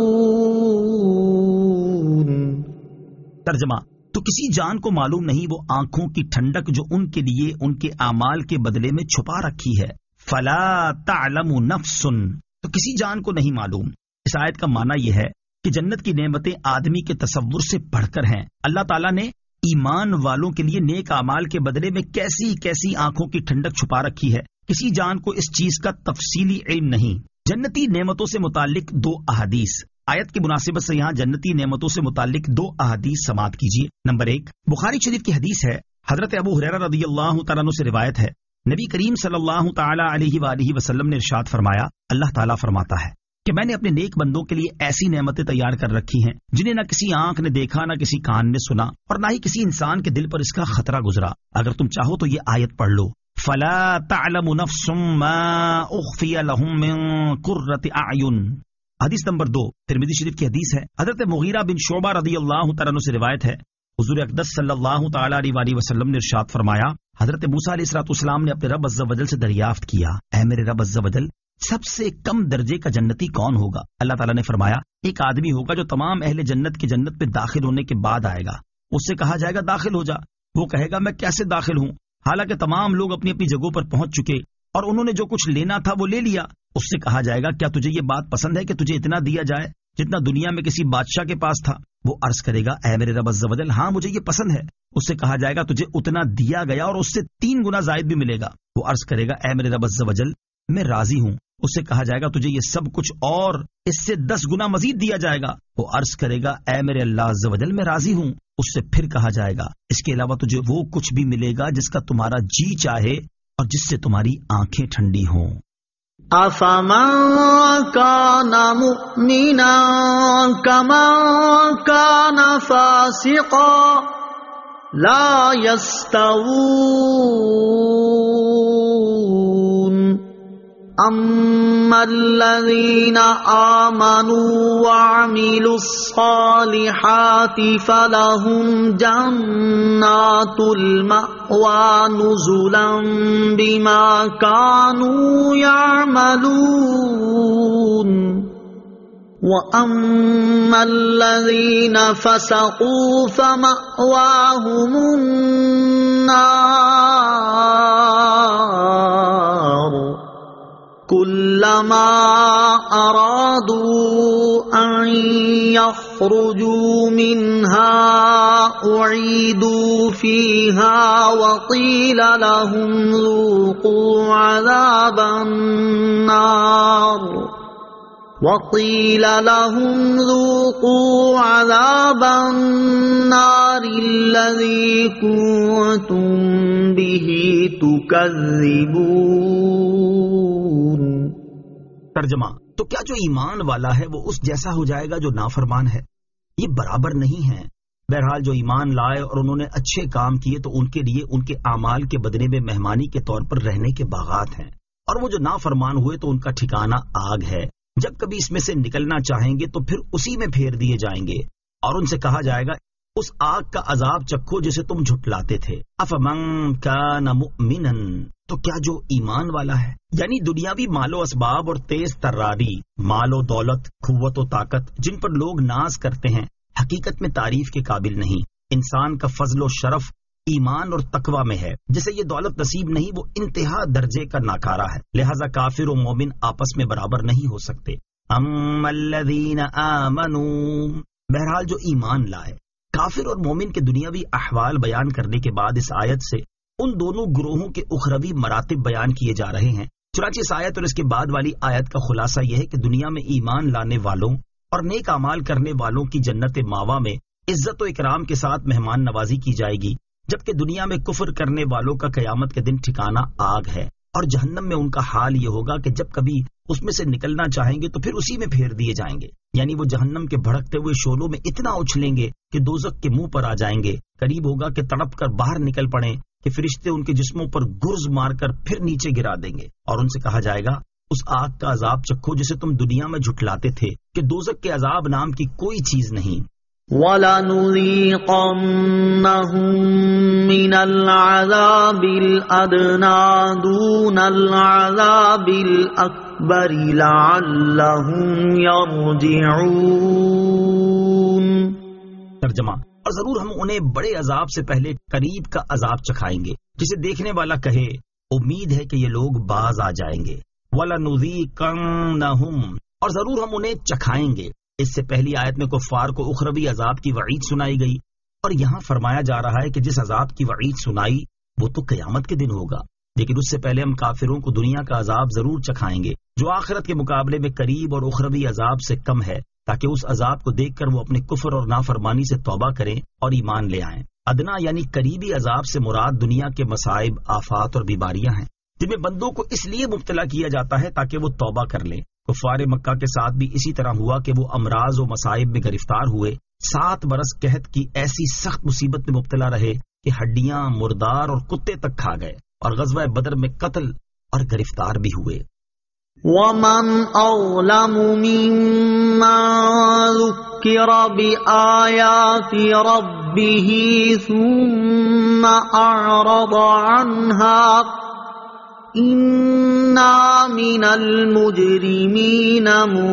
ترجمہ، تو کسی جان کو معلوم نہیں وہ آنکھوں کی ٹھنڈک جو ان کے لیے ان کے اعمال کے بدلے میں چھپا رکھی ہے۔ فلا تعلم نفس، تو کسی جان کو نہیں معلوم۔ اس آیت کا معنی یہ ہے کہ جنت کی نعمتیں آدمی کے تصور سے بڑھ کر ہیں۔ اللہ تعالیٰ نے ایمان والوں کے لیے نیک اعمال کے بدلے میں کیسی کیسی آنکھوں کی ٹھنڈک چھپا رکھی ہے، کسی جان کو اس چیز کا تفصیلی علم نہیں۔ جنتی نعمتوں سے متعلق دو احادیث، آیت کی مناسبت سے یہاں جنتی نعمتوں سے متعلق دو احادیث سماعت کیجیے۔ نمبر ایک، بخاری شریف کی حدیث ہے، حضرت ابو ہریرہ رضی اللہ تعالیٰ عنہ سے روایت ہے، نبی کریم صلی اللہ تعالی علیہ وآلہ وسلم نے ارشاد فرمایا، اللہ تعالیٰ فرماتا ہے کہ میں نے اپنے نیک بندوں کے لیے ایسی نعمتیں تیار کر رکھی ہیں جنہیں نہ کسی آنکھ نے دیکھا، نہ کسی کان نے سنا، اور نہ ہی کسی انسان کے دل پر اس کا خطرہ گزرا۔ اگر تم چاہو تو یہ آیت پڑھ لو، فلا تعلم نفس ما اخفی لهم من قرۃ اعین۔ حدیث نمبر دو، ترمذی شریف کی حدیث ہے، حضرت مغیرہ بن شعبہ رضی اللہ تعالیٰ عنہ سے روایت ہے، حضور اقدس صلی اللہ تعالی علیہ وآلہ وسلم نے ارشاد فرمایا، حضرت موسیٰ علیہ الصلوۃ والسلام نے اپنے رب عز و جل سے دریافت کیا، اے میرے رب عز و جل، سب سے کم درجے کا جنتی کون ہوگا؟ اللہ تعالیٰ نے فرمایا، ایک آدمی ہوگا جو تمام اہل جنت کی جنت میں داخل ہونے کے بعد آئے گا، اس سے کہا جائے گا داخل ہو جا، وہ کہے گا میں کیسے داخل ہوں، حالانکہ تمام لوگ اپنی اپنی جگہوں پر پہنچ چکے اور انہوں نے جو کچھ لینا تھا وہ لے لیا۔ اس سے کہا جائے گا کیا تجھے یہ بات پسند ہے کہ تجھے اتنا دیا جائے جتنا دنیا میں کسی بادشاہ کے پاس تھا؟ وہ عرض کرے گا، اے میرے رب عز و جل، ہاں مجھے یہ پسند ہے۔ اس سے کہا جائے گا تجھے اتنا دیا گیا اور اس سے تین گنا زائد بھی ملے گا۔ وہ عرض کرے گا، اے میرے رب عز و جل، میں راضی ہوں۔ اس سے کہا جائے گا تجھے یہ سب کچھ اور اس سے دس گنا مزید دیا جائے گا۔ وہ عرض کرے گا، اے میرے اللہ عز و جل، میں راضی ہوں۔ اس سے پھر کہا جائے گا اس کے علاوہ تجھے وہ کچھ بھی ملے گا جس کا تمہارا جی چاہے اور جس سے تمہاری آنکھیں ٹھنڈی ہوں۔ أَفَمَن كَانَ مُؤْمِنًا كَمَن كَانَ فَاسِقًا لَا يَسْتَوُونَ أَمَّا الَّذِينَ آمَنُوا وَعَمِلُوا الصَّالِحَاتِ فَلَهُمْ جَنَّاتُ الْمَأْوَى نُزُلًا بِمَا كَانُوا يَعْمَلُونَ وَأَمَّا الَّذِينَ فَسَقُوا فَمَأْوَاهُمُ النَّارُ كُلَّمَا أَرَادُوا أَن يَخْرُجُوا مِنْهَا أُعِيدُوا فِيهَا وَقِيلَ لَهُمْ ذُوقُوا عَذَابَ النَّارِ وَقِيلَ لَهُمْ ذُوقُوا عَذَابَ النَّارِ الَّذِي كُنتُم بِهِ تُكَذِّبُونَ۔ ترجمہ: تو کیا جو ایمان والا ہے وہ اس جیسا ہو جائے گا جو نافرمان ہے؟ یہ برابر نہیں ہے۔ بہرحال جو ایمان لائے اور انہوں نے اچھے کام کیے تو ان کے لیے ان کے اعمال کے بدلے میں مہمانی کے طور پر رہنے کے باغات ہیں، اور وہ جو نافرمان ہوئے تو ان کا ٹھکانہ آگ ہے۔ جب کبھی اس میں سے نکلنا چاہیں گے تو پھر اسی میں پھیر دیے جائیں گے، اور ان سے کہا جائے گا اس آگ کا عذاب چکھو جسے تم جھٹلاتے تھے۔ افمن کان مؤمنا، تو کیا جو ایمان والا ہے، یعنی دنیاوی مال و اسباب اور تیز تراری، مال و دولت، قوت و طاقت جن پر لوگ ناز کرتے ہیں، حقیقت میں تعریف کے قابل نہیں۔ انسان کا فضل و شرف ایمان اور تقوی میں ہے۔ جسے یہ دولت نصیب نہیں وہ انتہا درجے کا ناکارہ ہے، لہذا کافر و مومن آپس میں برابر نہیں ہو سکتے۔ اما الذین آمنوا، بہرحال جو ایمان لائے۔ کافر اور مومن کے دنیاوی احوال بیان کرنے کے بعد اس آیت سے ان دونوں گروہوں کے اخروی مراتب بیان کیے جا رہے ہیں۔ چنانچہ اس آیت اور اس کے بعد والی آیت کا خلاصہ یہ ہے کہ دنیا میں ایمان لانے والوں اور نیک اعمال کرنے والوں کی جنت ماوا میں عزت و اکرام کے ساتھ مہمان نوازی کی جائے گی، جبکہ دنیا میں کفر کرنے والوں کا قیامت کے دن ٹھکانہ آگ ہے، اور جہنم میں ان کا حال یہ ہوگا کہ جب کبھی اس میں سے نکلنا چاہیں گے تو پھر اسی میں پھیر دیے جائیں گے، یعنی وہ جہنم کے بھڑکتے ہوئے شعلوں میں اتنا اچھلیں گے کہ دوزخ کے منہ پر آ جائیں گے۔ قریب ہوگا کہ تڑپ کر باہر نکل پڑیں کہ فرشتے ان کے جسموں پر گرز مار کر پھر نیچے گرا دیں گے، اور ان سے کہا جائے گا اس آگ کا عذاب چکھو جسے تم دنیا میں جھٹلاتے تھے کہ دوزخ کے عذاب نام کی کوئی چیز نہیں۔ وَلَنُذِيقَنَّهُم مِّنَ الْعَذَابِ الْأَدْنَىٰ دُونَ الْعَذَابِ الْأَكْبَرِ لَعَلَّهُمْ يَرْجِعُونَ۔ ترجمہ: اور ضرور ہم انہیں بڑے عذاب سے پہلے قریب کا عذاب چکھائیں گے جسے دیکھنے والا کہے امید ہے کہ یہ لوگ باز آ جائیں گے۔ وَلَنُذِيقَنَّهُمْ، اور ضرور ہم انہیں چکھائیں گے۔ اس سے پہلی آیت میں کفار کو اخروی عذاب کی وعید سنائی گئی، اور یہاں فرمایا جا رہا ہے کہ جس عذاب کی وعید سنائی وہ تو قیامت کے دن ہوگا، لیکن اس سے پہلے ہم کافروں کو دنیا کا عذاب ضرور چکھائیں گے جو آخرت کے مقابلے میں قریب اور اخروی عذاب سے کم ہے، تاکہ اس عذاب کو دیکھ کر وہ اپنے کفر اور نافرمانی سے توبہ کریں اور ایمان لے آئیں۔ ادنا یعنی قریبی عذاب سے مراد دنیا کے مصائب، آفات اور بیماریاں ہیں جن میں بندوں کو اس لیے مبتلا کیا جاتا ہے تاکہ وہ توبہ کر لیں۔ کفار مکہ کے ساتھ بھی اسی طرح ہوا کہ وہ امراض و مصائب میں گرفتار ہوئے، سات برس قحط کی ایسی سخت مصیبت میں مبتلا رہے کہ ہڈیاں، مردار اور کتے تک کھا گئے، اور غزوہ بدر میں قتل اور گرفتار بھی ہوئے۔ وَمَنْ أَظْلَمُ مِمَّنْ ذُكِّرَ بِآيَاتِ رَبِّهِ ثُمَّ أَعْرَضَ عَنْهَا إِنَّا مِنَ الْمُجْرِمِينَ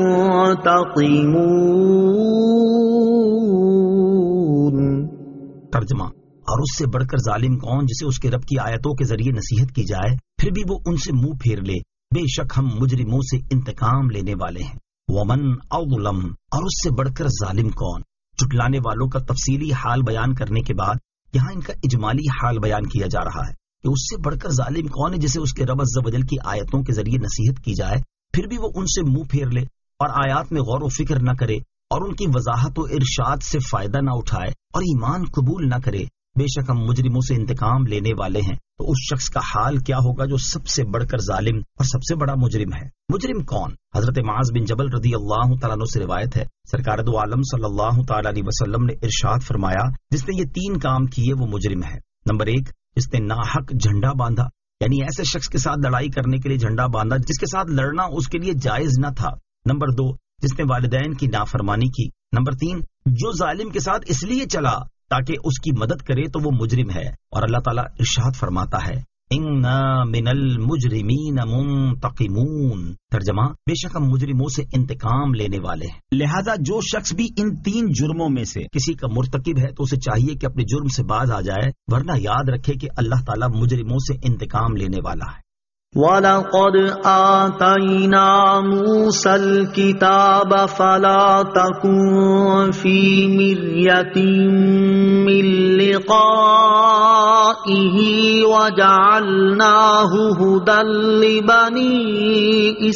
مُنْتَقِمُونَ۔ ترجمہ: اور اس سے بڑھ کر ظالم کون جسے اس کے رب کی آیتوں کے ذریعے نصیحت کی جائے پھر بھی وہ ان سے منہ پھیر لے، بے شک ہم مجرموں سے انتقام لینے والے ہیں۔ ومن اظلم، اور اس سے بڑھ کر ظالم کون؟ جھٹلانے والوں کا تفصیلی حال بیان کرنے کے بعد یہاں ان کا اجمالی حال بیان کیا جا رہا ہے کہ اس سے بڑھ کر ظالم کون ہے جسے اس کے رب عز و جل کی آیتوں کے ذریعے نصیحت کی جائے پھر بھی وہ ان سے منہ پھیر لے اور آیات میں غور و فکر نہ کرے اور ان کی وضاحت و ارشاد سے فائدہ نہ اٹھائے اور ایمان قبول نہ کرے، بے شک ہم مجرموں سے انتقام لینے والے ہیں، تو اس شخص کا حال کیا ہوگا جو سب سے بڑھ کر ظالم اور سب سے بڑا مجرم ہے۔ مجرم کون؟ حضرت معاذ بن جبل رضی اللہ تعالیٰ عنہ سے روایت ہے، سرکار دو عالم صلی اللہ تعالیٰ علیہ وسلم نے ارشاد فرمایا، جس نے یہ تین کام کیے وہ مجرم ہے۔ نمبر ایک، جس نے ناحق جھنڈا باندھا، یعنی ایسے شخص کے ساتھ لڑائی کرنے کے لیے جھنڈا باندھا جس کے ساتھ لڑنا اس کے لیے جائز نہ تھا۔ نمبر دو، جس نے والدین کی نافرمانی کی۔ نمبر تین، جو ظالم کے ساتھ اس لیے چلا تاکہ اس کی مدد کرے تو وہ مجرم ہے۔ اور اللہ تعالیٰ ارشاد فرماتا ہے، اِنَّا مِنَ الْمُجْرِمِينَ مُنْتَقِمُونَ، ترجمہ، بے شک ہم مجرموں سے انتقام لینے والے ہیں۔ لہذا جو شخص بھی ان تین جرموں میں سے کسی کا مرتکب ہے تو اسے چاہیے کہ اپنے جرم سے باز آ جائے، ورنہ یاد رکھے کہ اللہ تعالیٰ مجرموں سے انتقام لینے والا ہے۔ وَلَقَدْ آتَيْنَا مُوسَى الْكِتَابَ فَلَا تَكُنْ فِي مِرْيَةٍ مِّن لِقَائِهِ وَجَعَلْنَاهُ هُدًى لِّبَنِي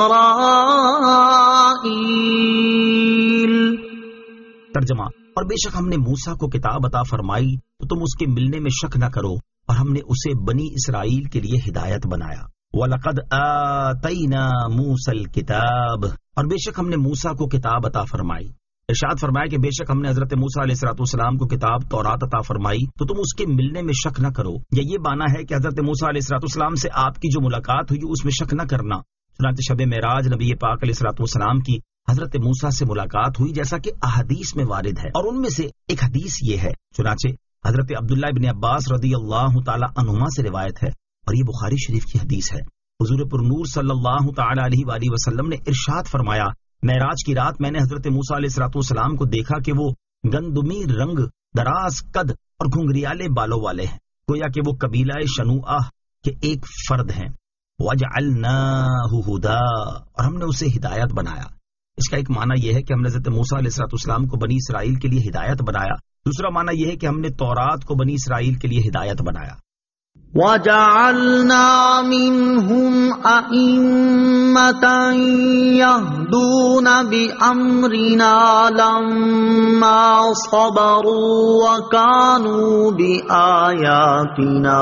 إِسْرَائِيلَ۔ ترجمہ، اور بے شک ہم نے موسیٰ کو کتاب عطا فرمائی تو تم اس کے ملنے میں شک نہ کرو، اور ہم نے اسے بنی اسرائیل کے لیے ہدایت بنایا۔ وَلَقَدْ آتَيْنَا مُوسَى الْكِتَابَ، اور بے شک ہم نے موسیٰ کو کتاب عطا فرمائی۔ ارشاد فرمایا کہ بے شک ہم نے حضرت موسیٰ علیہ الصلوۃ والسلام کو کتاب تورات عطا فرمائی تو تم اس کے ملنے میں شک نہ کرو۔ یا یہ معنی ہے کہ حضرت موسیٰ علیہ الصلوۃ والسلام سے آپ کی جو ملاقات ہوئی اس میں شک نہ کرنا۔ چنانچہ شب معراج نبی پاک علیہ الصلوۃ والسلام کی حضرت موسیٰ سے ملاقات ہوئی جیسا کہ احادیث میں وارد ہے، اور ان میں سے ایک حدیث یہ ہے، چنانچہ حضرت عبداللہ ابن عباس رضی اللہ تعالی عنہما سے روایت ہے، اور یہ بخاری شریف کی حدیث ہے، حضور پر نور صلی اللہ تعالی علیہ وآلہ وسلم نے ارشاد فرمایا، معراج کی رات میں نے حضرت موسیٰ علیہ الصلوۃ والسلام کو دیکھا کہ وہ گندمی رنگ، دراز قد اور گھنگریالے بالوں والے ہیں، گویا کہ وہ قبیلہ شنوعہ کے ایک فرد ہیں۔ وَجَعَلْنَاهُ هُدًى، اور ہم نے اسے ہدایت بنایا۔ اس کا ایک معنی یہ ہے کہ ہم نے حضرت موسیٰ علیہ الصلوۃ والسلام کو بنی اسرائیل کے لیے ہدایت بنایا۔ دوسرا معنی یہ ہے کہ ہم نے تورات کو بنی اسرائیل کے لیے ہدایت بنایا۔ وَجَعَلْنَا مِنْهُمْ أَئِمَّةً يَهْدُونَ بِأَمْرِنَا لَمَّا صَبَرُوا وَكَانُوا بِآيَاتِنَا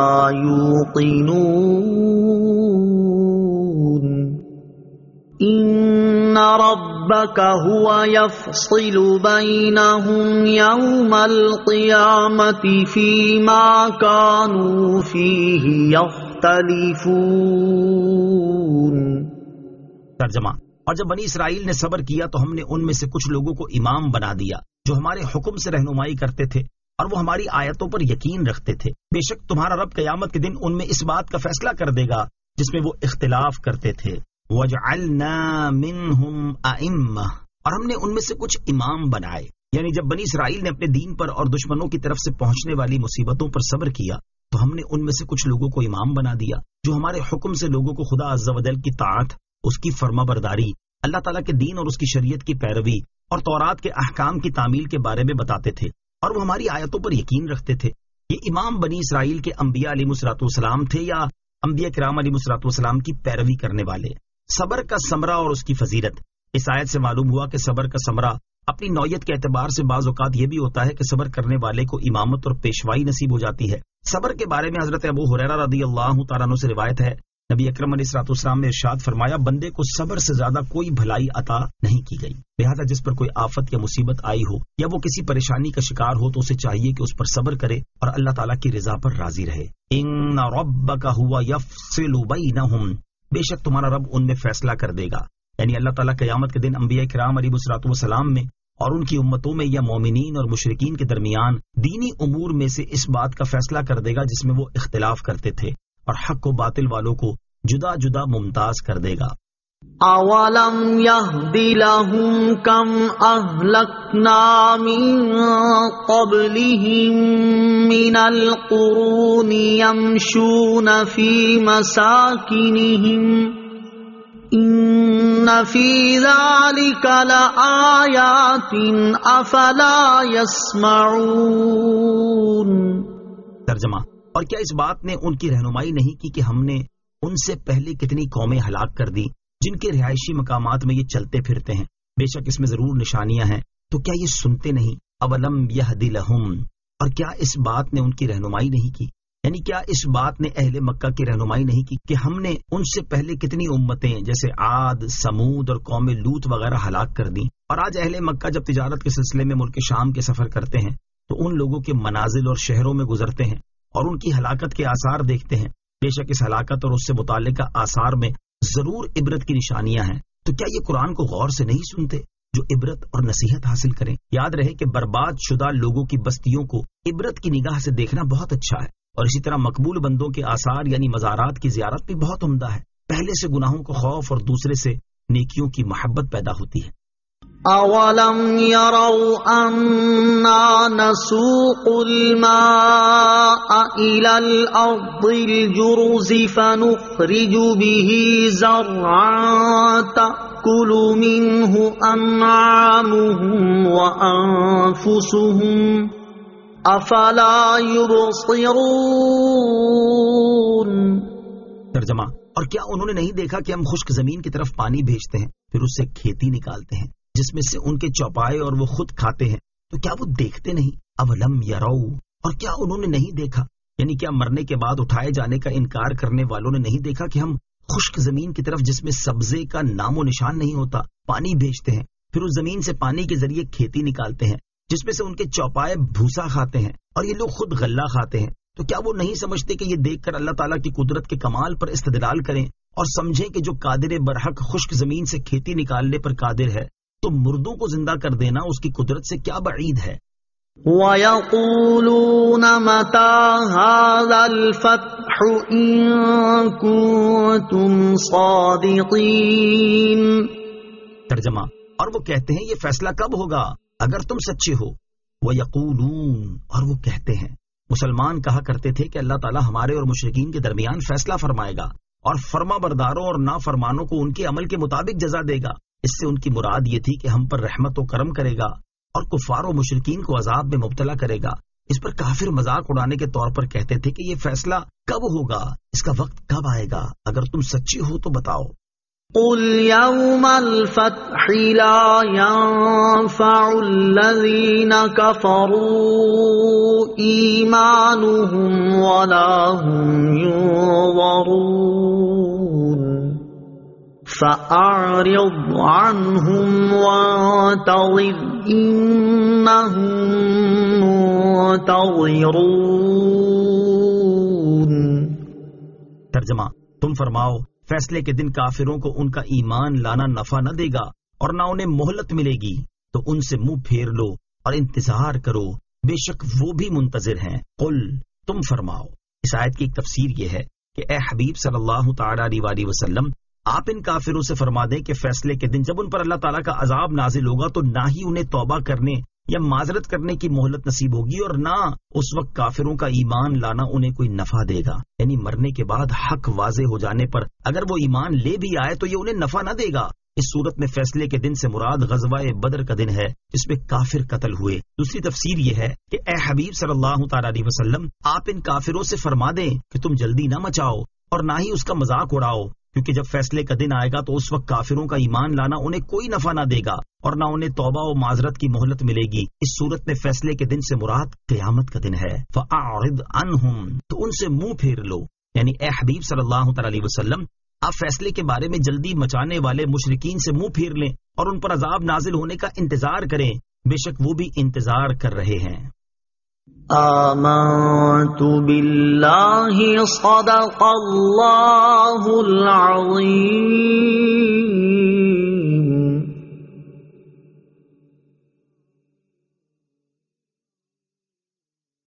يُوقِنُونَ۔ إِنَّ رَبَّكَ هُوَ يَفْصِلُ بَيْنَهُمْ يَوْمَ الْقِيَامَةِ فِيمَا كَانُوا فِيهِ يَخْتَلِفُونَ۔ ترجمہ، اور جب بنی اسرائیل نے صبر کیا تو ہم نے ان میں سے کچھ لوگوں کو امام بنا دیا جو ہمارے حکم سے رہنمائی کرتے تھے اور وہ ہماری آیتوں پر یقین رکھتے تھے۔ بے شک تمہارا رب قیامت کے دن ان میں اس بات کا فیصلہ کر دے گا جس میں وہ اختلاف کرتے تھے۔ وَجَعَلْنَا مِنْهُمْ أَئِمَّةً، اور ہم نے ان میں سے کچھ امام بنائے، یعنی جب بنی اسرائیل نے اپنے دین پر اور دشمنوں کی طرف سے پہنچنے والی مصیبتوں پر صبر کیا تو ہم نے ان میں سے کچھ لوگوں کو امام بنا دیا جو ہمارے حکم سے لوگوں کو خدا عز و جل کی طاعت، اس کی فرما برداری، اللہ تعالیٰ کے دین اور اس کی شریعت کی پیروی اور تورات کے احکام کی تعمیل کے بارے میں بتاتے تھے، اور وہ ہماری آیتوں پر یقین رکھتے تھے۔ یہ امام بنی اسرائیل کے انبیاء علیہ الصلوۃ والسلام تھے یا انبیاء کرام علیہ الصلوۃ والسلام کی پیروی کرنے والے۔ صبر کا ثمرہ اور اس کی فضیلت، اس آیت سے معلوم ہوا کہ صبر کا ثمرہ اپنی نوعیت کے اعتبار سے بعض اوقات یہ بھی ہوتا ہے کہ صبر کرنے والے کو امامت اور پیشوائی نصیب ہو جاتی ہے۔ صبر کے بارے میں حضرت ابو ہریرہ رضی اللہ تعالیٰ عنہ سے روایت ہے، نبی اکرم علیہ الصلوۃ والسلام نے ارشاد فرمایا، بندے کو صبر سے زیادہ کوئی بھلائی عطا نہیں کی گئی، لہذا جس پر کوئی آفت یا مصیبت آئی ہو یا وہ کسی پریشانی کا شکار ہو تو اسے چاہیے کہ اس پر صبر کرے اور اللہ تعالیٰ کی رضا پر راضی رہے۔ ان ربک ھو یفصل بینہم، بے شک تمہارا رب ان میں فیصلہ کر دے گا، یعنی اللہ تعالیٰ قیامت کے دن انبیاء کرام علیہ الصلوۃ والسلام میں اور ان کی امتوں میں یا مومنین اور مشرکین کے درمیان دینی امور میں سے اس بات کا فیصلہ کر دے گا جس میں وہ اختلاف کرتے تھے، اور حق و باطل والوں کو جدا جدا ممتاز کر دے گا۔ اولم یہد لہم کم اہلکنا من قبلہم من القرون یمشون فی مساکنہم ان فی ذلک لآیات افلا یسمعون۔ ترجمہ، اور کیا اس بات نے ان کی رہنمائی نہیں کی کہ ہم نے ان سے پہلے کتنی قومیں ہلاک کر دی جن کے رہائشی مقامات میں یہ چلتے پھرتے ہیں، بے شک اس میں ضرور نشانیاں ہیں، تو کیا یہ سنتے نہیں؟ اولم یہدی لہم، اور کیا اس بات نے ان کی رہنمائی نہیں کی؟ یعنی کیا اس بات نے اہل مکہ کی رہنمائی نہیں کی کہ ہم نے ان سے پہلے کتنی امتیں جیسے عاد، سمود اور قوم لوط وغیرہ ہلاک کر دی، اور آج اہل مکہ جب تجارت کے سلسلے میں ملک شام کے سفر کرتے ہیں تو ان لوگوں کے منازل اور شہروں میں گزرتے ہیں اور ان کی ہلاکت کے آثار دیکھتے ہیں۔ بے شک اس ہلاکت اور اس سے متعلقہ آثار میں ضرور عبرت کی نشانیاں ہیں، تو کیا یہ قرآن کو غور سے نہیں سنتے جو عبرت اور نصیحت حاصل کریں؟ یاد رہے کہ برباد شدہ لوگوں کی بستیوں کو عبرت کی نگاہ سے دیکھنا بہت اچھا ہے، اور اسی طرح مقبول بندوں کے آثار یعنی مزارات کی زیارت بھی بہت عمدہ ہے۔ پہلے سے گناہوں کو خوف اور دوسرے سے نیکیوں کی محبت پیدا ہوتی ہے۔ اولم يروا انا نسوق الماء الى الارض الجرز فنخرج به زرعا تأكل منه انعامهم وانفسهم افلا يبصرون۔ ترجمہ، اور کیا انہوں نے نہیں دیکھا کہ ہم خشک زمین کی طرف پانی بھیجتے ہیں، پھر اس سے کھیتی نکالتے ہیں جس میں سے ان کے چوپائے اور وہ خود کھاتے ہیں، تو کیا وہ دیکھتے نہیں؟ اولم یرو، اور کیا انہوں نے نہیں دیکھا؟ یعنی کیا مرنے کے بعد اٹھائے جانے کا انکار کرنے والوں نے نہیں دیکھا کہ ہم خشک زمین کی طرف جس میں سبزے کا نام و نشان نہیں ہوتا پانی بھیجتے ہیں، پھر اس زمین سے پانی کے ذریعے کھیتی نکالتے ہیں جس میں سے ان کے چوپائے بھوسا کھاتے ہیں اور یہ لوگ خود غلہ کھاتے ہیں، تو کیا وہ نہیں سمجھتے کہ یہ دیکھ کر اللہ تعالیٰ کی قدرت کے کمال پر استدلال کریں اور سمجھیں کہ جو قادر برحق خشک زمین سے کھیتی نکالنے پر قادر ہے تو مردوں کو زندہ کر دینا اس کی قدرت سے کیا بعید ہے؟ وَيَقُولُونَ مَتَى هَذَا الْفَتْحُ إِن كُنتُمْ صَادِقِينَ۔ ترجمہ، اور وہ کہتے ہیں یہ فیصلہ کب ہوگا اگر تم سچے ہو۔ وَيَقُولُونَ، اور وہ کہتے ہیں، مسلمان کہا کرتے تھے کہ اللہ تعالیٰ ہمارے اور مشرکین کے درمیان فیصلہ فرمائے گا اور فرما برداروں اور نافرمانوں کو ان کے عمل کے مطابق جزا دے گا۔ اس سے ان کی مراد یہ تھی کہ ہم پر رحمت و کرم کرے گا اور کفار و مشرکین کو عذاب میں مبتلا کرے گا۔ اس پر کافر مذاق اڑانے کے طور پر کہتے تھے کہ یہ فیصلہ کب ہوگا، اس کا وقت کب آئے گا، اگر تم سچے ہو تو بتاؤ۔ قُلْ يَوْمَ الْفَتْحِ لَا يَنفَعُ الَّذِينَ كَفَرُوا إِيمَانُهُمْ وَلَا هُمْ يُنظَرُونَ فَأَعْرِضْ عَنْهُمْ وَانتَظِرْ إِنَّهُمْ مُنتَظِرُونَ۔ ترجمہ، تم فرماؤ فیصلے کے دن کافروں کو ان کا ایمان لانا نفع نہ دے گا اور نہ انہیں مہلت ملے گی، تو ان سے منہ پھیر لو اور انتظار کرو، بے شک وہ بھی منتظر ہیں۔ قل، تم فرماؤ۔ اس آیت کی ایک تفسیر یہ ہے کہ اے حبیب صلی اللہ تعالی علیہ وسلم، آپ ان کافروں سے فرما دیں کہ فیصلے کے دن جب ان پر اللہ تعالیٰ کا عذاب نازل ہوگا تو نہ ہی انہیں توبہ کرنے یا معذرت کرنے کی مہلت نصیب ہوگی اور نہ اس وقت کافروں کا ایمان لانا انہیں کوئی نفع دے گا۔ یعنی مرنے کے بعد حق واضح ہو جانے پر اگر وہ ایمان لے بھی آئے تو یہ انہیں نفع نہ دے گا۔ اس صورت میں فیصلے کے دن سے مراد غزوہ بدر کا دن ہے جس میں کافر قتل ہوئے۔ دوسری تفسیر یہ ہے کہ اے حبیب صلی اللہ تعالی علیہ وسلم، آپ ان کافروں سے فرما دیں کہ تم جلدی نہ مچاؤ اور نہ ہی اس کا مذاق اڑاؤ، کیونکہ جب فیصلے کا دن آئے گا تو اس وقت کافروں کا ایمان لانا انہیں کوئی نفع نہ دے گا اور نہ انہیں توبہ و معذرت کی مہلت ملے گی۔ اس صورت میں فیصلے کے دن سے مراد قیامت کا دن ہے۔ فَأَعْرِضْ عَنْهُمْ، تو ان سے منہ پھیر لو، یعنی اے حبیب صلی اللہ تعالی علیہ وسلم، آپ فیصلے کے بارے میں جلدی مچانے والے مشرکین سے منہ پھیر لیں اور ان پر عذاب نازل ہونے کا انتظار کریں، بے شک وہ بھی انتظار کر رہے ہیں۔ آمنت باللہ صدق اللہ العظیم۔